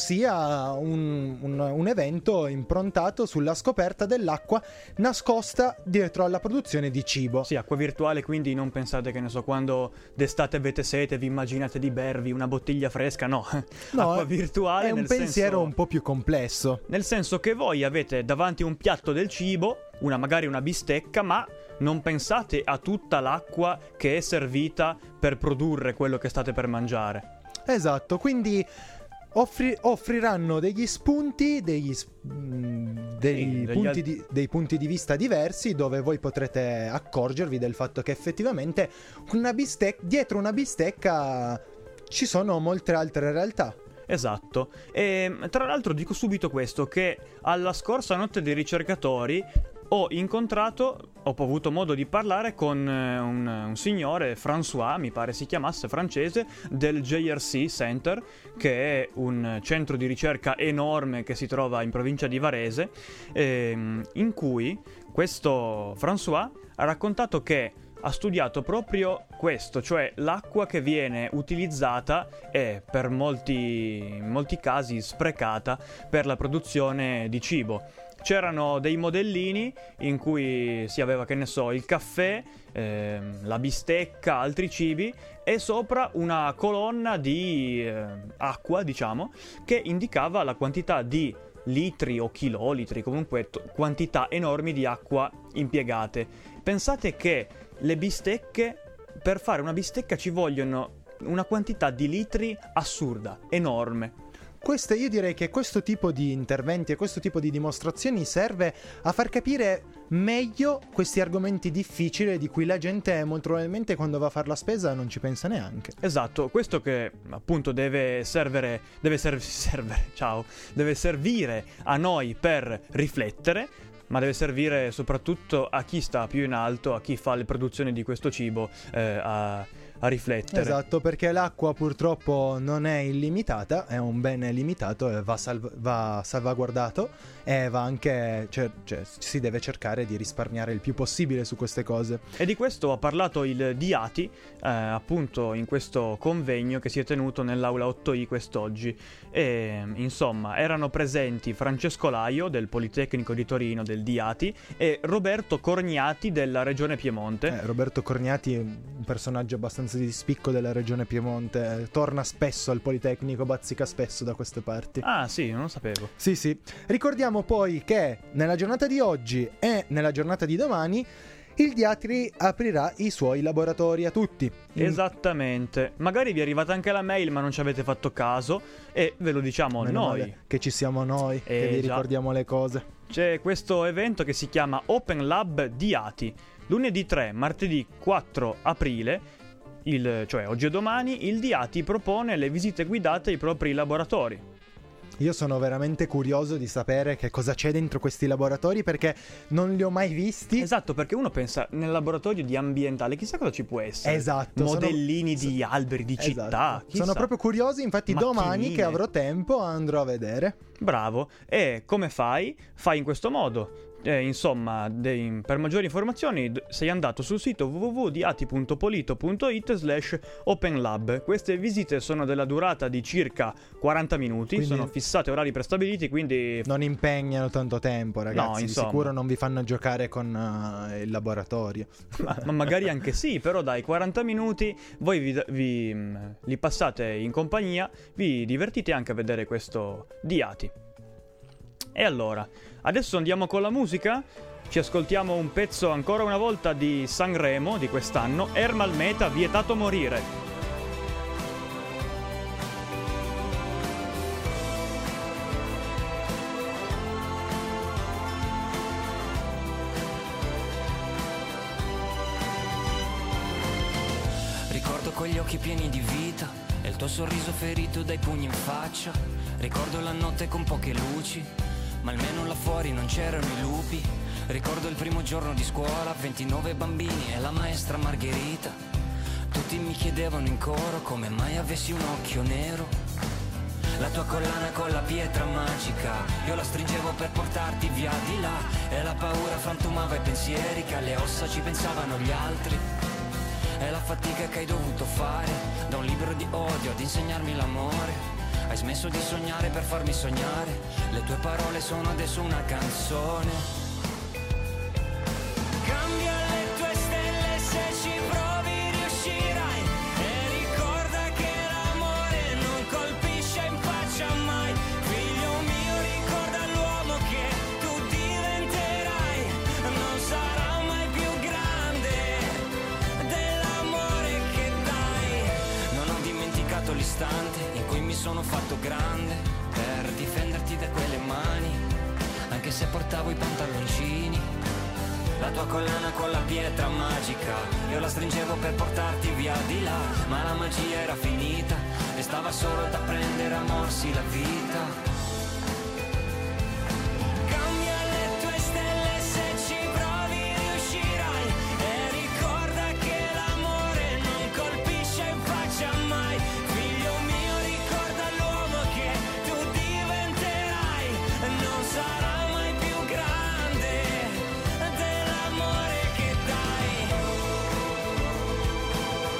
ossia un, un, un evento improntato sulla scoperta dell'acqua nascosta dietro alla produzione di cibo. Sì, acqua virtuale, quindi non pensate che ne so, quando d'estate avete sete vi immaginate di bervi una bottiglia fresca, no. No, acqua virtuale è un nel pensiero senso, un po' più complesso. Nel senso che voi avete davanti un piatto del cibo, una magari una bistecca, ma non pensate a tutta l'acqua che è servita per produrre quello che state per mangiare. Esatto, quindi offri- offriranno degli spunti, degli, mh, dei, Sì, degli punti al- di, dei punti di vista diversi, dove voi potrete accorgervi del fatto che effettivamente una bistecca, dietro una bistecca ci sono molte altre realtà. Esatto. E tra l'altro dico subito questo, che alla scorsa notte dei ricercatori ho incontrato, ho avuto modo di parlare con un, un signore, François, mi pare si chiamasse, francese, del J R C Center, che è un centro di ricerca enorme che si trova in provincia di Varese, ehm, in cui questo François ha raccontato che ha studiato proprio questo, cioè l'acqua che viene utilizzata e per molti, in molti casi sprecata per la produzione di cibo. C'erano dei modellini in cui si aveva, che ne so, il caffè, ehm, la bistecca, altri cibi e sopra una colonna di eh, acqua, diciamo, che indicava la quantità di litri o chilolitri, comunque t- quantità enormi di acqua impiegate. Pensate che le bistecche, per fare una bistecca ci vogliono una quantità di litri assurda, enorme. Queste, io direi che questo tipo di interventi e questo tipo di dimostrazioni serve a far capire meglio questi argomenti difficili di cui la gente molto probabilmente quando va a fare la spesa non ci pensa neanche. Esatto, questo che appunto deve servere, deve serv- servere, ciao, deve servire a noi per riflettere, ma deve servire soprattutto a chi sta più in alto, a chi fa le produzioni di questo cibo, eh, a... a riflettere. Esatto, perché l'acqua purtroppo non è illimitata, è un bene limitato e va, salv- va salvaguardato e va anche, cioè, cioè si deve cercare di risparmiare il più possibile su queste cose. E di questo ha parlato il Diati eh, appunto in questo convegno che si è tenuto nell'aula otto i quest'oggi e insomma erano presenti Francesco Laio del Politecnico di Torino del Diati e Roberto Corniati della Regione Piemonte. Eh, Roberto Corniati è un personaggio abbastanza di spicco della regione Piemonte, eh, torna spesso al Politecnico, bazzica spesso da queste parti. Ah sì, non lo sapevo. Sì sì, ricordiamo poi che nella giornata di oggi e nella giornata di domani il Diatri aprirà i suoi laboratori a tutti. Esattamente, magari vi è arrivata anche la mail ma non ci avete fatto caso e ve lo diciamo Meno noi male che ci siamo noi, Eh, che vi già. ricordiamo le cose. C'è questo evento che si chiama Open Lab Diati, lunedì tre, martedì quattro aprile. Il, cioè oggi e domani, il Diati propone le visite guidate ai propri laboratori. Io sono veramente curioso di sapere che cosa c'è dentro questi laboratori perché non li ho mai visti. Esatto, perché uno pensa nel laboratorio di ambientale, chissà cosa ci può essere. Esatto, Modellini sono- di alberi, di Esatto. città. chissà. Sono proprio curioso, infatti domani Macchinine. che avrò tempo andrò a vedere. Bravo. E come fai? Fai in questo modo. Eh, insomma, dei- per maggiori informazioni d- sei andato sul sito w w w punto diati punto polito punto it slash openlab. Queste visite sono della durata di circa quaranta minuti, Quindi- sono fissate orari prestabiliti, quindi Non impegnano tanto tempo, ragazzi. No, Di insomma. sicuro non vi fanno giocare con eh, il laboratorio. ma, ma magari anche sì, però dai, quaranta minuti voi vi, vi, mh, li passate in compagnia, vi divertite anche a vedere questo Diati. E allora, adesso andiamo con la musica, ci ascoltiamo un pezzo ancora una volta di Sanremo di quest'anno, Ermal Meta, Vietato morire. Ricordo quegli occhi pieni di vita e il tuo sorriso ferito dai pugni in faccia. Ricordo la notte con poche luci, ma almeno là fuori non c'erano i lupi. Ricordo il primo giorno di scuola, ventinove bambini e la maestra Margherita. Tutti mi chiedevano in coro come mai avessi un occhio nero. La tua collana con la pietra magica, io la stringevo per portarti via di là. E la paura frantumava i pensieri, che alle ossa ci pensavano gli altri. E la fatica che hai dovuto fare, da un libro di odio ad insegnarmi l'amore. Hai smesso di sognare per farmi sognare, le tue parole sono adesso una canzone. Cambia le tue stelle se ci provi riuscirai. E ricorda che l'amore non colpisce in faccia mai. Figlio mio, ricorda l'uomo che tu diventerai. Non sarà mai più grande dell'amore che dai. Non ho dimenticato l'istante in cui mi sono fatto grande per difenderti da quelle mani, anche se portavo i pantaloncini. La tua collana con la pietra magica, io la stringevo per portarti via di là, ma la magia era finita e stava solo da prendere a morsi la vita. Cambia le tue stelle se ci provi riuscirai. E ricorda che l'amore non colpisce in faccia mai. Figlio mio, ricorda l'uomo che tu diventerai. Non sarà mai più grande dell'amore che dai.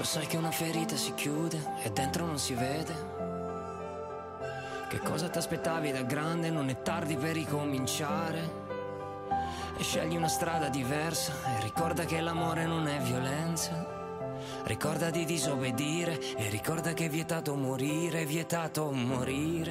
sai che una ferita si chiude e dentro non si vede? Che cosa ti aspettavi da grande? Non è tardi per ricominciare. E scegli una strada diversa e ricorda che l'amore non è violenza. Ricorda di disobbedire e ricorda che è vietato morire, è vietato morire.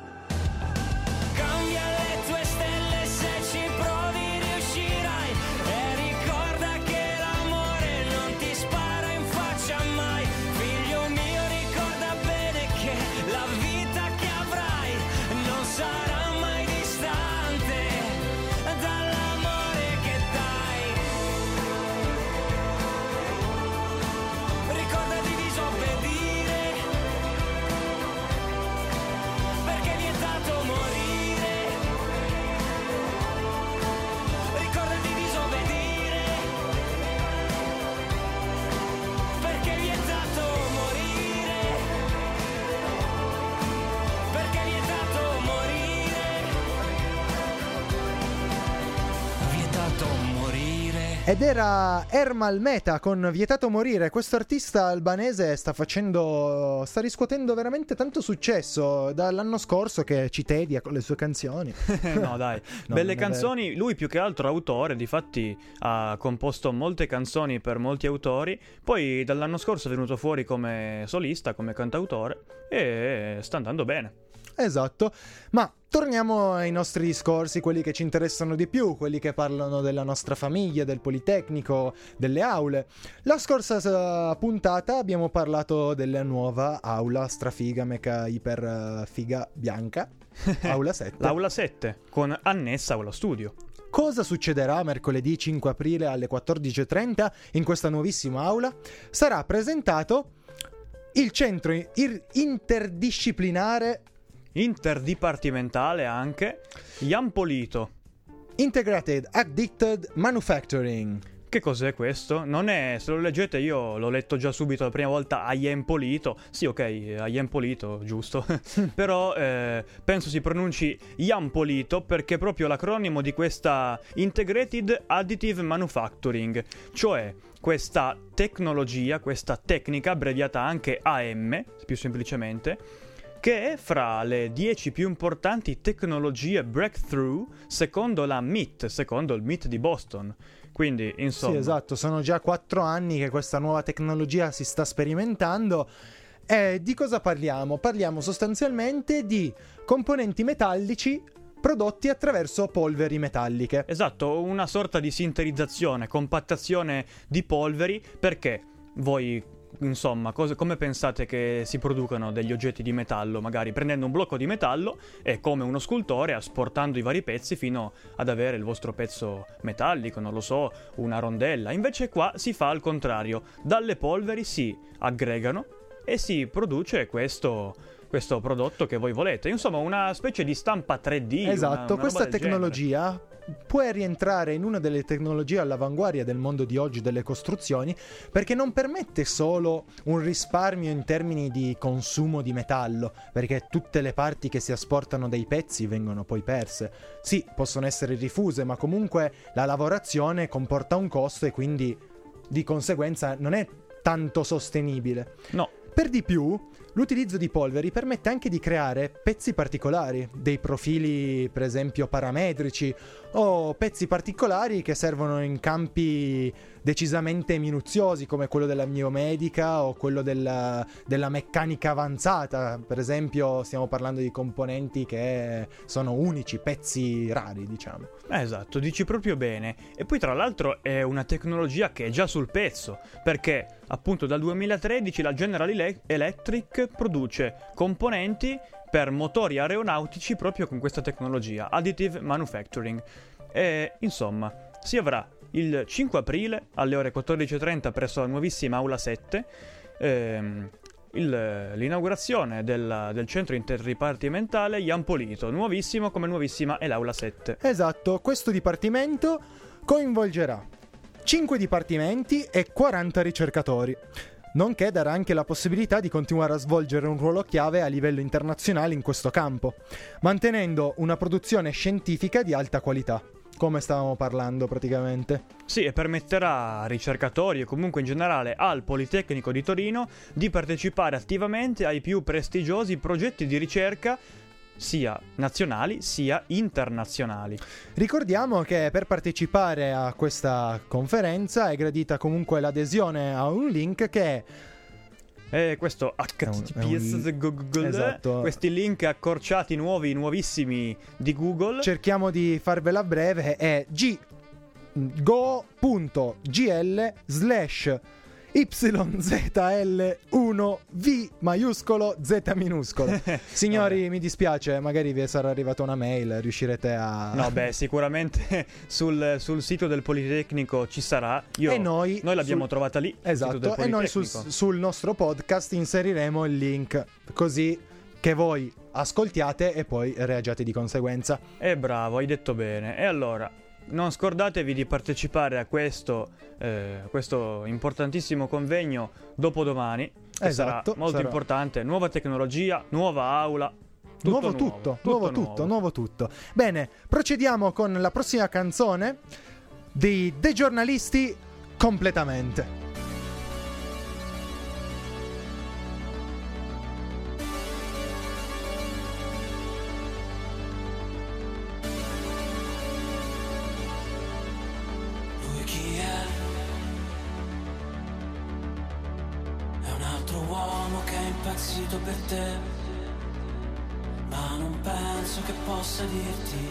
Cambia le tue stelle, se ci provi riuscirai. E ricorda che l'amore non ti spara in faccia mai. Figlio mio, ricorda bene che la vita che avrai non sarà mai distante dall'amore che dai. Ricorda di disobbedire, perché è vietato morire. Ricorda di disobbedire, perché è vietato morire. Perché è vietato morire. Vietato morire. Ed era Ermal Meta con Vietato morire. Questo artista albanese sta facendo, sta riscuotendo veramente tanto successo dall'anno scorso che ci tedia con le sue canzoni. No dai, No, belle non è canzoni. Lui più che altro autore, difatti ha composto molte canzoni per molti autori. Poi dall'anno scorso è venuto fuori come solista, come cantautore, e sta andando bene. Esatto, ma torniamo ai nostri discorsi, quelli che ci interessano di più, quelli che parlano della nostra famiglia, del Politecnico, delle aule. La scorsa uh, puntata abbiamo parlato della nuova aula strafiga, meca iper uh, figa bianca, aula sette. L'aula sette, con annessa aula studio. Cosa succederà mercoledì cinque aprile alle quattordici e trenta in questa nuovissima aula? Sarà presentato il centro ir- interdisciplinare Interdipartimentale anche, Iampolito. Integrated Additive Manufacturing. Che cos'è questo? Non è, se lo leggete, io l'ho letto già subito la prima volta, Iampolito. Sì, ok, Iampolito, giusto. Però eh, penso si pronunci Iampolito perché è proprio l'acronimo di questa Integrated Additive Manufacturing, cioè questa tecnologia, questa tecnica abbreviata anche A M, più semplicemente, che è fra le dieci più importanti tecnologie breakthrough secondo la M I T, secondo il M I T di Boston. Quindi, insomma... Sì, esatto, sono già quattro anni che questa nuova tecnologia si sta sperimentando. E di cosa parliamo? Parliamo sostanzialmente di componenti metallici prodotti attraverso polveri metalliche. Esatto, una sorta di sinterizzazione, compattazione di polveri, perché voi... Insomma, cosa, come pensate che si producano degli oggetti di metallo? Magari prendendo un blocco di metallo e come uno scultore asportando i vari pezzi fino ad avere il vostro pezzo metallico, non lo so, una rondella. Invece qua si fa al contrario, dalle polveri si aggregano e si produce questo, questo prodotto che voi volete. Insomma, una specie di stampa tre D. Esatto, una, una questa roba del tecnologia... genere. può rientrare in una delle tecnologie all'avanguardia del mondo di oggi delle costruzioni, perché non permette solo un risparmio in termini di consumo di metallo, perché tutte le parti che si asportano dai pezzi vengono poi perse. Sì, possono essere rifuse, ma comunque la lavorazione comporta un costo e quindi di conseguenza non è tanto sostenibile. No. Per di più, l'utilizzo di polveri permette anche di creare pezzi particolari, dei profili per esempio parametrici o pezzi particolari che servono in campi decisamente minuziosi come quello della biomedica o quello della, della meccanica avanzata. Per esempio stiamo parlando di componenti che sono unici, pezzi rari, diciamo. Esatto, dici proprio bene. E poi tra l'altro è una tecnologia che è già sul pezzo, perché appunto dal duemilatredici la General Electric produce componenti per motori aeronautici proprio con questa tecnologia, Additive Manufacturing. E insomma, si avrà il cinque aprile alle ore quattordici e trenta presso la nuovissima Aula sette ehm, il, l'inaugurazione del, del centro interdipartimentale Iampolito. Nuovissimo come nuovissima è l'Aula sette. Esatto, questo dipartimento coinvolgerà cinque dipartimenti e quaranta ricercatori, nonché darà anche la possibilità di continuare a svolgere un ruolo chiave a livello internazionale in questo campo, mantenendo una produzione scientifica di alta qualità. come stavamo parlando praticamente. Sì, e permetterà a ricercatori e comunque in generale al Politecnico di Torino di partecipare attivamente ai più prestigiosi progetti di ricerca sia nazionali sia internazionali. Ricordiamo che per partecipare a questa conferenza è gradita comunque l'adesione a un link che è E questo H T T P S è un- Google, esatto. questi link accorciati nuovi, nuovissimi di Google. cerchiamo di farvela breve, è g go.gl slash yzl uno v maiuscolo z minuscolo. Signori, mi dispiace, magari vi sarà arrivata una mail, riuscirete a... No, beh, sicuramente sul, sul sito del Politecnico ci sarà. Io, E noi noi l'abbiamo sul- trovata lì. il sito del Esatto, e noi sul, Politecnico. sul nostro podcast inseriremo il link, così che voi ascoltiate e poi reagiate di conseguenza. Eh, bravo, hai detto bene. E allora, non scordatevi di partecipare a questo, eh, questo importantissimo convegno dopodomani, che Esatto, sarà molto sarà- importante. Nuova tecnologia, nuova aula. Tutto nuovo, nuovo, tutto, nuovo nuovo. tutto, nuovo tutto. Bene, procediamo con la prossima canzone dei The Giornalisti, Completamente. Lui chi è? È un altro uomo che è impazzito per te, ma non penso che possa dirti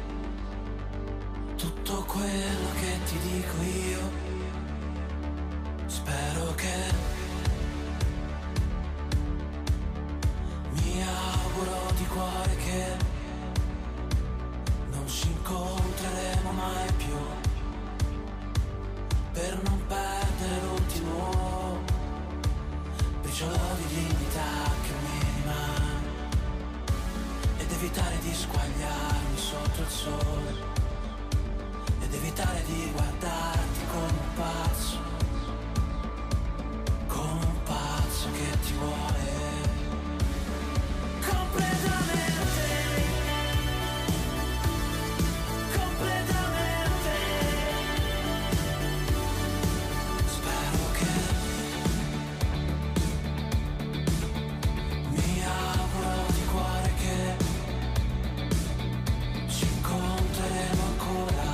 tutto quello che ti dico io. Spero che mi auguro di cuore che non ci incontreremo mai più, per non perdere l'ultimo briciolo di dignità che mi rimane, ed evitare di squagliarmi sotto il sole, ed evitare di guardarti come un pazzo, come un pazzo che ti vuole completamente, completamente. Spero che mi auguro di cuore che ci incontreremo ancora,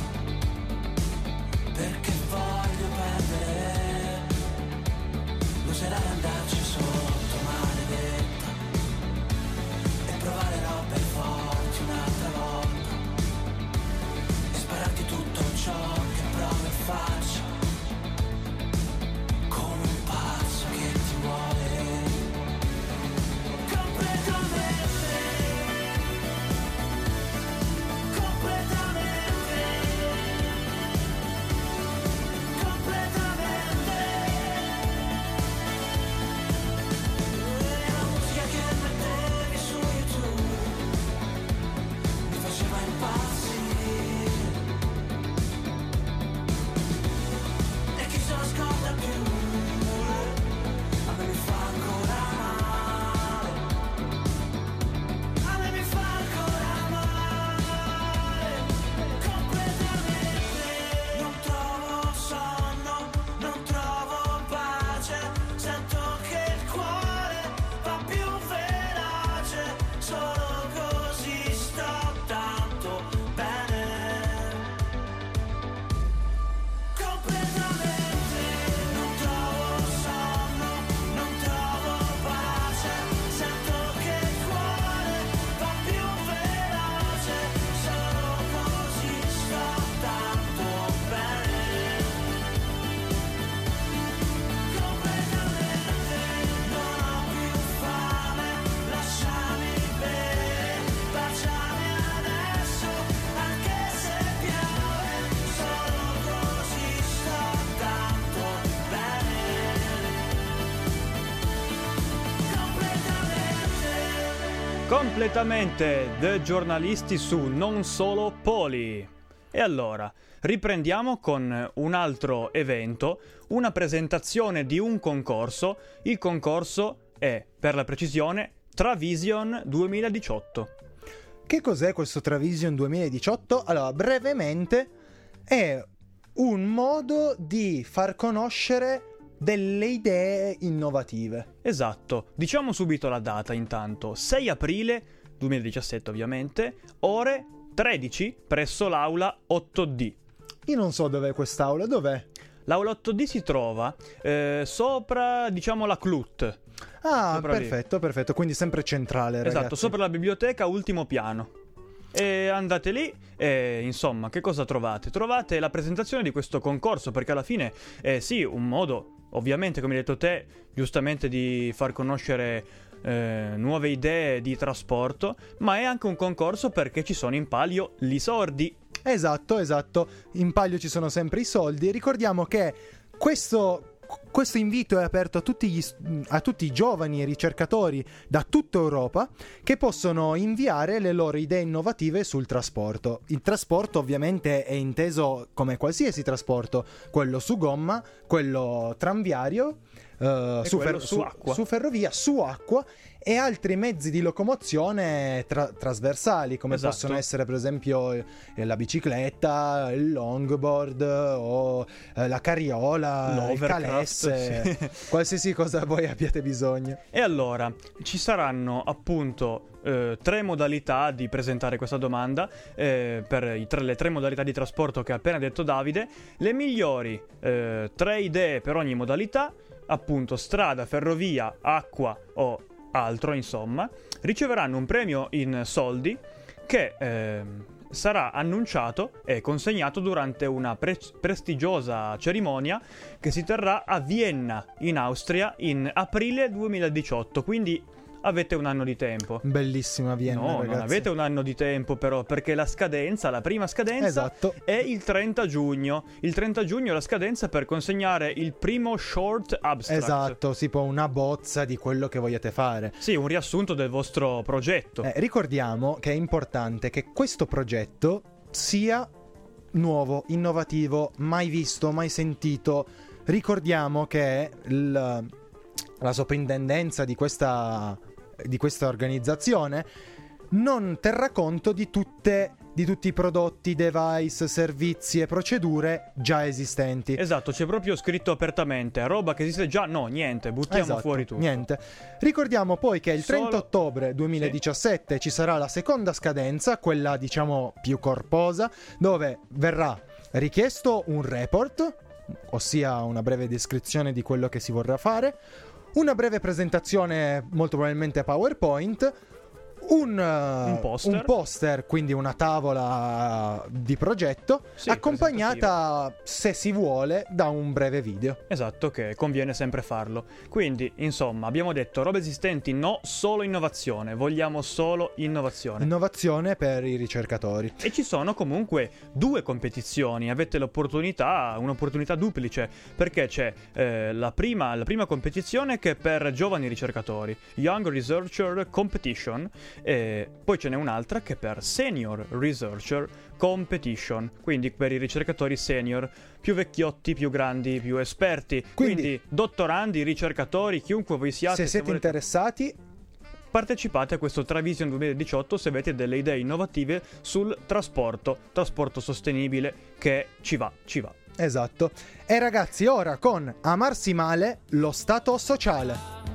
perché voglio perdere l'userà ad andarci sotto, maledetta, e provare robe forti un'altra volta, e spararti tutto ciò che provo e faccio, come un pazzo che ti vuole completamente, completamente, completamente. E la musica che mettevi su YouTube mi faceva impazzire, e chi se lo scorda più a me mi fa ancora male, a me mi fa ancora male, completamente. Non trovo sonno, non trovo pace, sento che il cuore va più veloce, solo così sto tanto bene, completamente. Non trovo sonno, non trovo pace, sento che il cuore va più veloce, solo così sto tanto bene, completamente. Non ho più fame, lasciami bere, baciami adesso, anche se piove, solo così sto tanto bene, completamente. Completamente The Giornalisti su Non Solo Poli. E allora, riprendiamo con un altro evento, una presentazione di un concorso. Il concorso è, per la precisione, Travision duemiladiciotto. Che cos'è questo Travision duemiladiciotto? Allora, brevemente, è un modo di far conoscere delle idee innovative. Esatto, diciamo subito la data intanto, sei aprile duemiladiciassette ovviamente, ore tredici presso l'aula otto D. Io non so dov'è quest'aula, dov'è? L'aula otto D si trova eh, sopra, diciamo, la C L U T. Ah, Sopra lì. perfetto, perfetto, quindi sempre centrale, ragazzi. Esatto, sopra la biblioteca, ultimo piano. E andate lì e insomma, che cosa trovate? Trovate la presentazione di questo concorso, perché alla fine è sì un modo, ovviamente come hai detto te, giustamente di far conoscere eh, nuove idee di trasporto, ma è anche un concorso perché ci sono in palio gli sordi. Esatto, esatto, in palio ci sono sempre i soldi. Ricordiamo che questo... Questo invito è aperto a tutti, gli, a tutti i giovani ricercatori da tutta Europa che possono inviare le loro idee innovative sul trasporto. Il trasporto ovviamente è inteso come qualsiasi trasporto, quello su gomma, quello tranviario, uh, su, fer- su, su, acqua. su ferrovia, su acqua e altri mezzi di locomozione tra- trasversali come Esatto. possono essere per esempio eh, la bicicletta, il longboard o eh, la carriola, il L'hovercraft, calesse, sì. qualsiasi cosa voi abbiate bisogno. E allora, ci saranno appunto eh, tre modalità di presentare questa domanda, eh, per i tre, le tre modalità di trasporto che ha appena detto Davide, le migliori eh, tre idee per ogni modalità, appunto strada, ferrovia, acqua o altro, insomma, riceveranno un premio in soldi che eh, sarà annunciato e consegnato durante una pre- prestigiosa cerimonia che si terrà a Vienna, in Austria, in aprile duemiladiciotto, quindi avete un anno di tempo. Bellissima Vienna, No, ragazzi. non avete un anno di tempo però, perché la scadenza, la prima scadenza Esatto. è il trenta giugno. Il trenta giugno è la scadenza per consegnare il primo short abstract. Esatto, tipo una bozza di quello che vogliate fare. Sì, un riassunto del vostro progetto. Eh, ricordiamo che è importante che questo progetto sia nuovo, innovativo, mai visto, mai sentito. Ricordiamo che il, la soprintendenza di questa, di questa organizzazione non terrà conto di tutte di tutti i prodotti, device, servizi e procedure già esistenti. Esatto, c'è proprio scritto apertamente, roba che esiste già, no, niente, buttiamo Esatto, fuori tutto. niente. Ricordiamo poi che il Solo- trenta ottobre duemiladiciassette Sì. ci sarà la seconda scadenza, quella diciamo più corposa, dove verrà richiesto un report, ossia una breve descrizione di quello che si vorrà fare, una breve presentazione molto probabilmente a PowerPoint, un, uh, Un poster. un poster, quindi una tavola di progetto, Sì, accompagnata, se si vuole, da un breve video. Esatto, che conviene sempre farlo. Quindi, insomma, abbiamo detto robe esistenti, no, solo innovazione. Vogliamo solo innovazione. Innovazione per i ricercatori. E ci sono comunque due competizioni, avete l'opportunità, un'opportunità duplice, perché c'è eh, la, prima, la prima competizione che è per giovani ricercatori, Young Researcher Competition, e poi ce n'è un'altra che è per Senior Researcher Competition, quindi per i ricercatori senior, più vecchiotti, più grandi, più esperti, Quindi- quindi, dottorandi, ricercatori, chiunque voi siate. Se siete volete- interessati, Partecipate a questo Travision duemiladiciotto se avete delle idee innovative sul trasporto, trasporto sostenibile che ci va, ci va. esatto. E ragazzi, ora con Amarsi male, lo stato sociale.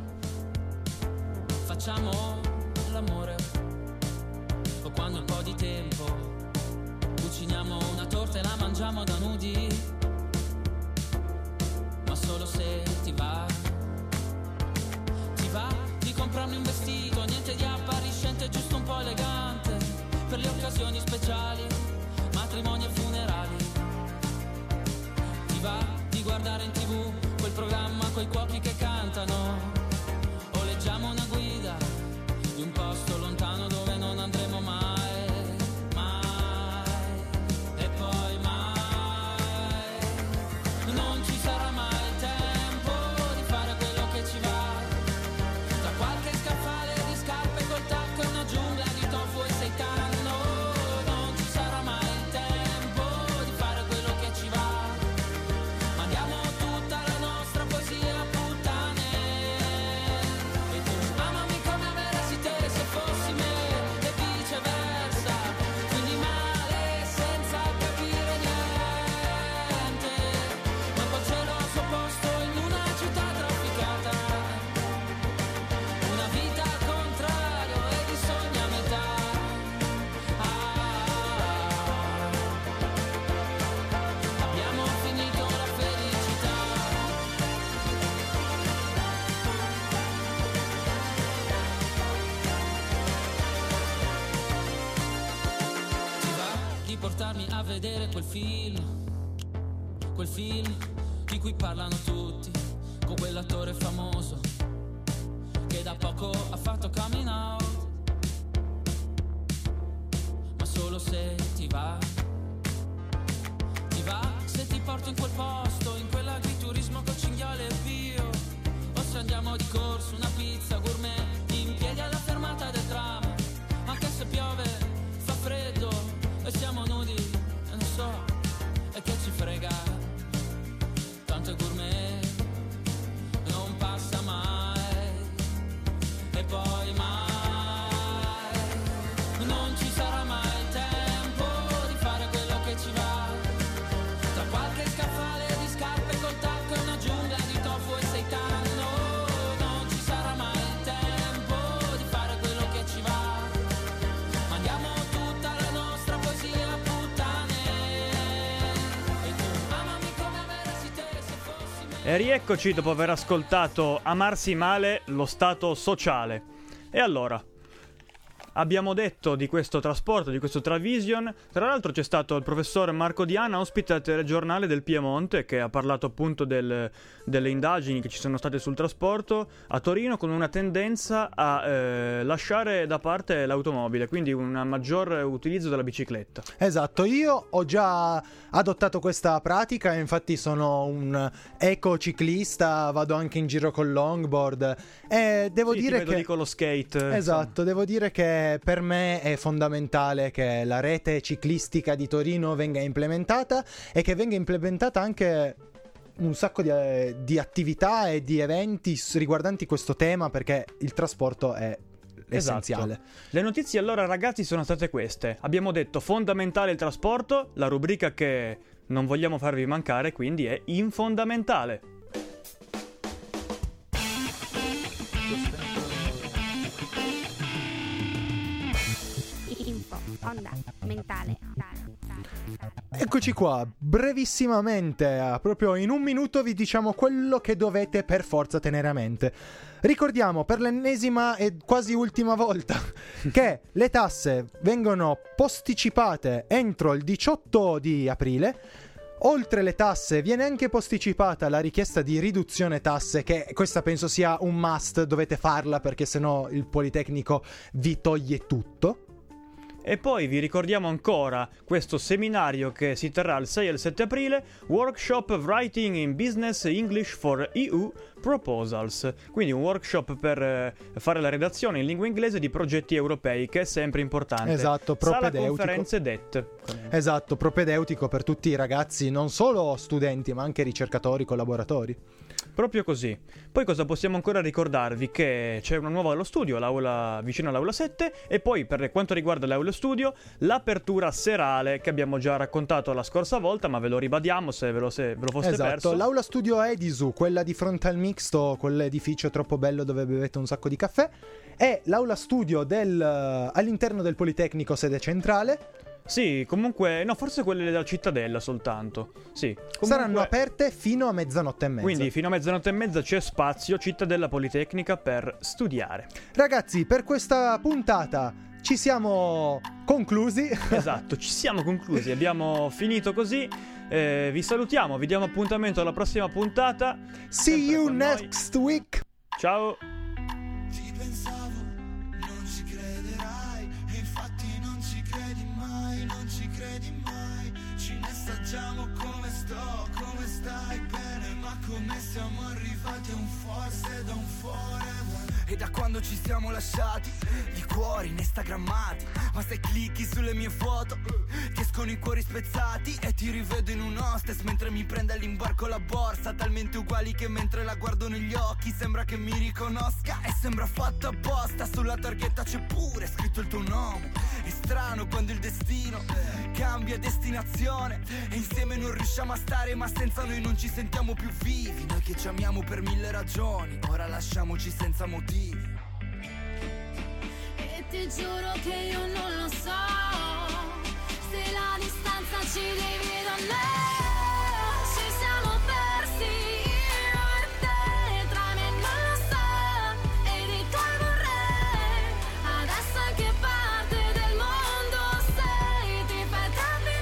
Facciamo l'amore o quando un po' di tempo cuciniamo una torta e la mangiamo da nudi, ma solo se ti va, ti va di comprarmi un vestito, niente di appariscente, giusto un po' elegante per le occasioni speciali, matrimoni e funerali. Ti va di guardare in tv quel programma coi cuochi che cantano, o leggiamo una guida di un posto lontano dove non andremo mai, mai, e poi mai. Non ci sarà mai il tempo di fare quello che ci va, tra qualche scaffale di scarpe col tacco e una giungla di tofu e seitan. No, non ci sarà mai il tempo di fare quello che ci va, di portarmi a vedere quel film, quel film di cui parlano tutti, con quell'attore famoso che da poco ha fatto coming out. Ma solo se ti va, ti va se ti porto in quel posto, in quell'agriturismo col cinghiale e bio, o se andiamo di corso, una pizza gourmet in piedi alla fermata del tram, anche se piove, fa freddo e siamo nudi, e non so, e che ci frega, tanto è gourmet, non passa mai, e poi mai, non ci sarà mai tempo di fare quello che ci va, tra qualche scaffale di scarpe col tacco e una giungla di tofu e seitan, no, non ci sarà mai tempo di fare quello che ci va, mandiamo tutta la nostra poesia a puttane, e tu amami come ameresti te se fossi me. E rieccoci dopo aver ascoltato Amarsi male, lo stato sociale. E allora, abbiamo detto di questo trasporto, di questo Travision. Tra l'altro c'è stato il professor Marco Diana, ospite al telegiornale del Piemonte, che ha parlato appunto del, delle indagini che ci sono state sul trasporto a Torino, con una tendenza a eh, lasciare da parte l'automobile, quindi un maggior utilizzo della bicicletta. Esatto, io ho già adottato questa pratica, infatti sono un ecociclista, vado anche in giro con longboard e devo Sì, ti dire vedo che lì con lo skate. esatto, devo dire che per me è fondamentale che la rete ciclistica di Torino venga implementata e che venga implementata anche un sacco di, eh, di attività e di eventi s- riguardanti questo tema, perché il trasporto è essenziale. Esatto. Le notizie allora, ragazzi, sono state queste. Abbiamo detto fondamentale il trasporto, la rubrica che non vogliamo farvi mancare quindi è infondamentale. Info, onda, mentale. Eccoci qua, brevissimamente, eh, proprio in un minuto vi diciamo quello che dovete per forza tenere a mente. Ricordiamo per l'ennesima e quasi ultima volta che le tasse vengono posticipate entro il diciotto di aprile. Oltre le tasse viene anche posticipata la richiesta di riduzione tasse, che questa penso sia un must, dovete farla perché sennò il Politecnico vi toglie tutto. E poi vi ricordiamo ancora questo seminario che si terrà il sei e il sette aprile, Workshop Writing in Business English for E U Proposals, quindi un workshop per eh, fare la redazione in lingua inglese di progetti europei, che è sempre importante. Esatto, Sala propedeutico. conferenze D E T. Esatto, propedeutico per tutti i ragazzi, non solo studenti ma anche ricercatori, collaboratori. Proprio così. Poi cosa possiamo ancora ricordarvi? Che c'è una nuova allo studio, l'aula vicino all'aula sette, e poi per quanto riguarda l'aula studio, l'apertura serale che abbiamo già raccontato la scorsa volta, ma ve lo ribadiamo se ve lo, se ve lo foste Esatto, perso. l'aula studio Edisu, quella di fronte al mixto, quell'edificio troppo bello dove bevete un sacco di caffè, è l'aula studio del, all'interno del Politecnico sede centrale. Sì, comunque, no, forse quelle della cittadella soltanto. Sì. Comunque, saranno aperte fino a mezzanotte e mezza. Quindi fino a mezzanotte e mezza c'è spazio, Cittadella Politecnica, per studiare. Ragazzi, per questa puntata ci siamo conclusi. Esatto, ci siamo conclusi, abbiamo finito così. Eh, vi salutiamo, vi diamo appuntamento alla prossima puntata. See Sempre you con noi. next week. Ciao. Ci pensavo, non ci crederai, e infatti non ci credi mai, non ci credi mai. Ci messaggiamo come sto, come stai bene, ma come siamo arrivati a un forse, da un forever. E da quando ci siamo lasciati, i cuori instagrammati, ma se clicchi sulle mie foto ti escono i cuori spezzati. E ti rivedo in un hostess mentre mi prende all'imbarco la borsa, talmente uguali che mentre la guardo negli occhi sembra che mi riconosca. E sembra fatta apposta, sulla targhetta c'è pure scritto il tuo nome. È strano quando il destino cambia destinazione e insieme non riusciamo a stare, ma senza noi non ci sentiamo più vivi. Noi che ci amiamo per mille ragioni, ora lasciamoci senza motivi. E ti giuro che io non lo so se la distanza ci divide o no. Ci siamo persi io e te, tra me non lo so, e di tuoi vorrei. Adesso in che parte del mondo sei? Ti fai troppi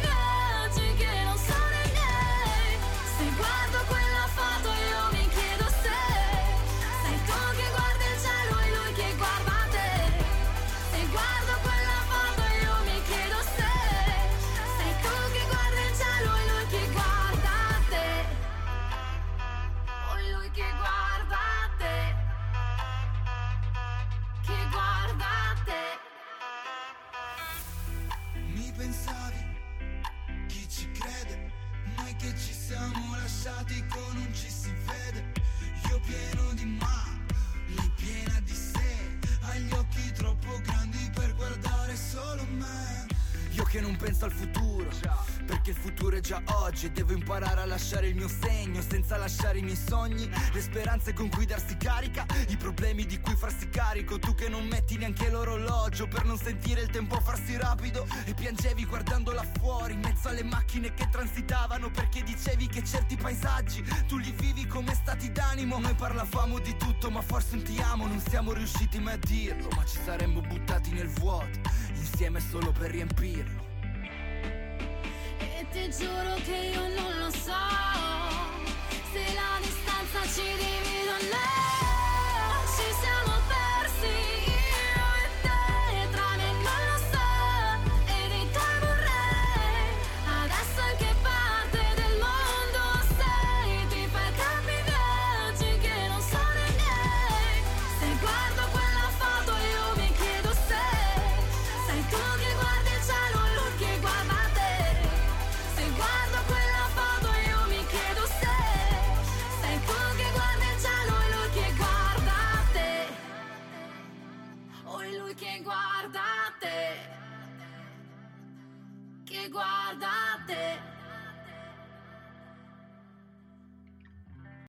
lasciati con un ci si vede. Io pieno di mano, lei piena di sé, ha gli occhi troppo grandi per guardare solo me. Io che non penso al futuro, perché il futuro è già oggi e devo imparare a lasciare il mio segno senza lasciare i miei sogni, le speranze con cui darsi carica, i problemi di cui farsi carico. Tu che non metti neanche l'orologio per non sentire il tempo farsi rapido e piangevi guardando là fuori in mezzo alle macchine che transitavano, perché dicevi che certi paesaggi tu li vivi come stati d'animo. Noi parlavamo di tutto ma forse un ti amo non siamo riusciti mai a dirlo, ma ci saremmo buttati nel vuoto insieme solo per riempirlo. E ti giuro che io non lo so se la distanza ci divide o no. Ci siamo persi io e te, tra me non lo so e di te vorrei. Adesso in che parte del mondo sei? Ti fai cambi viaggi che non sono i miei. Se guardo quella foto io mi chiedo se sei tu che guardi il cielo e lui che guarda te. Se guardo quella foto io mi chiedo se sei tu che guardi il cielo e lui che guarda te. O è lui che guarda te. Che guarda te.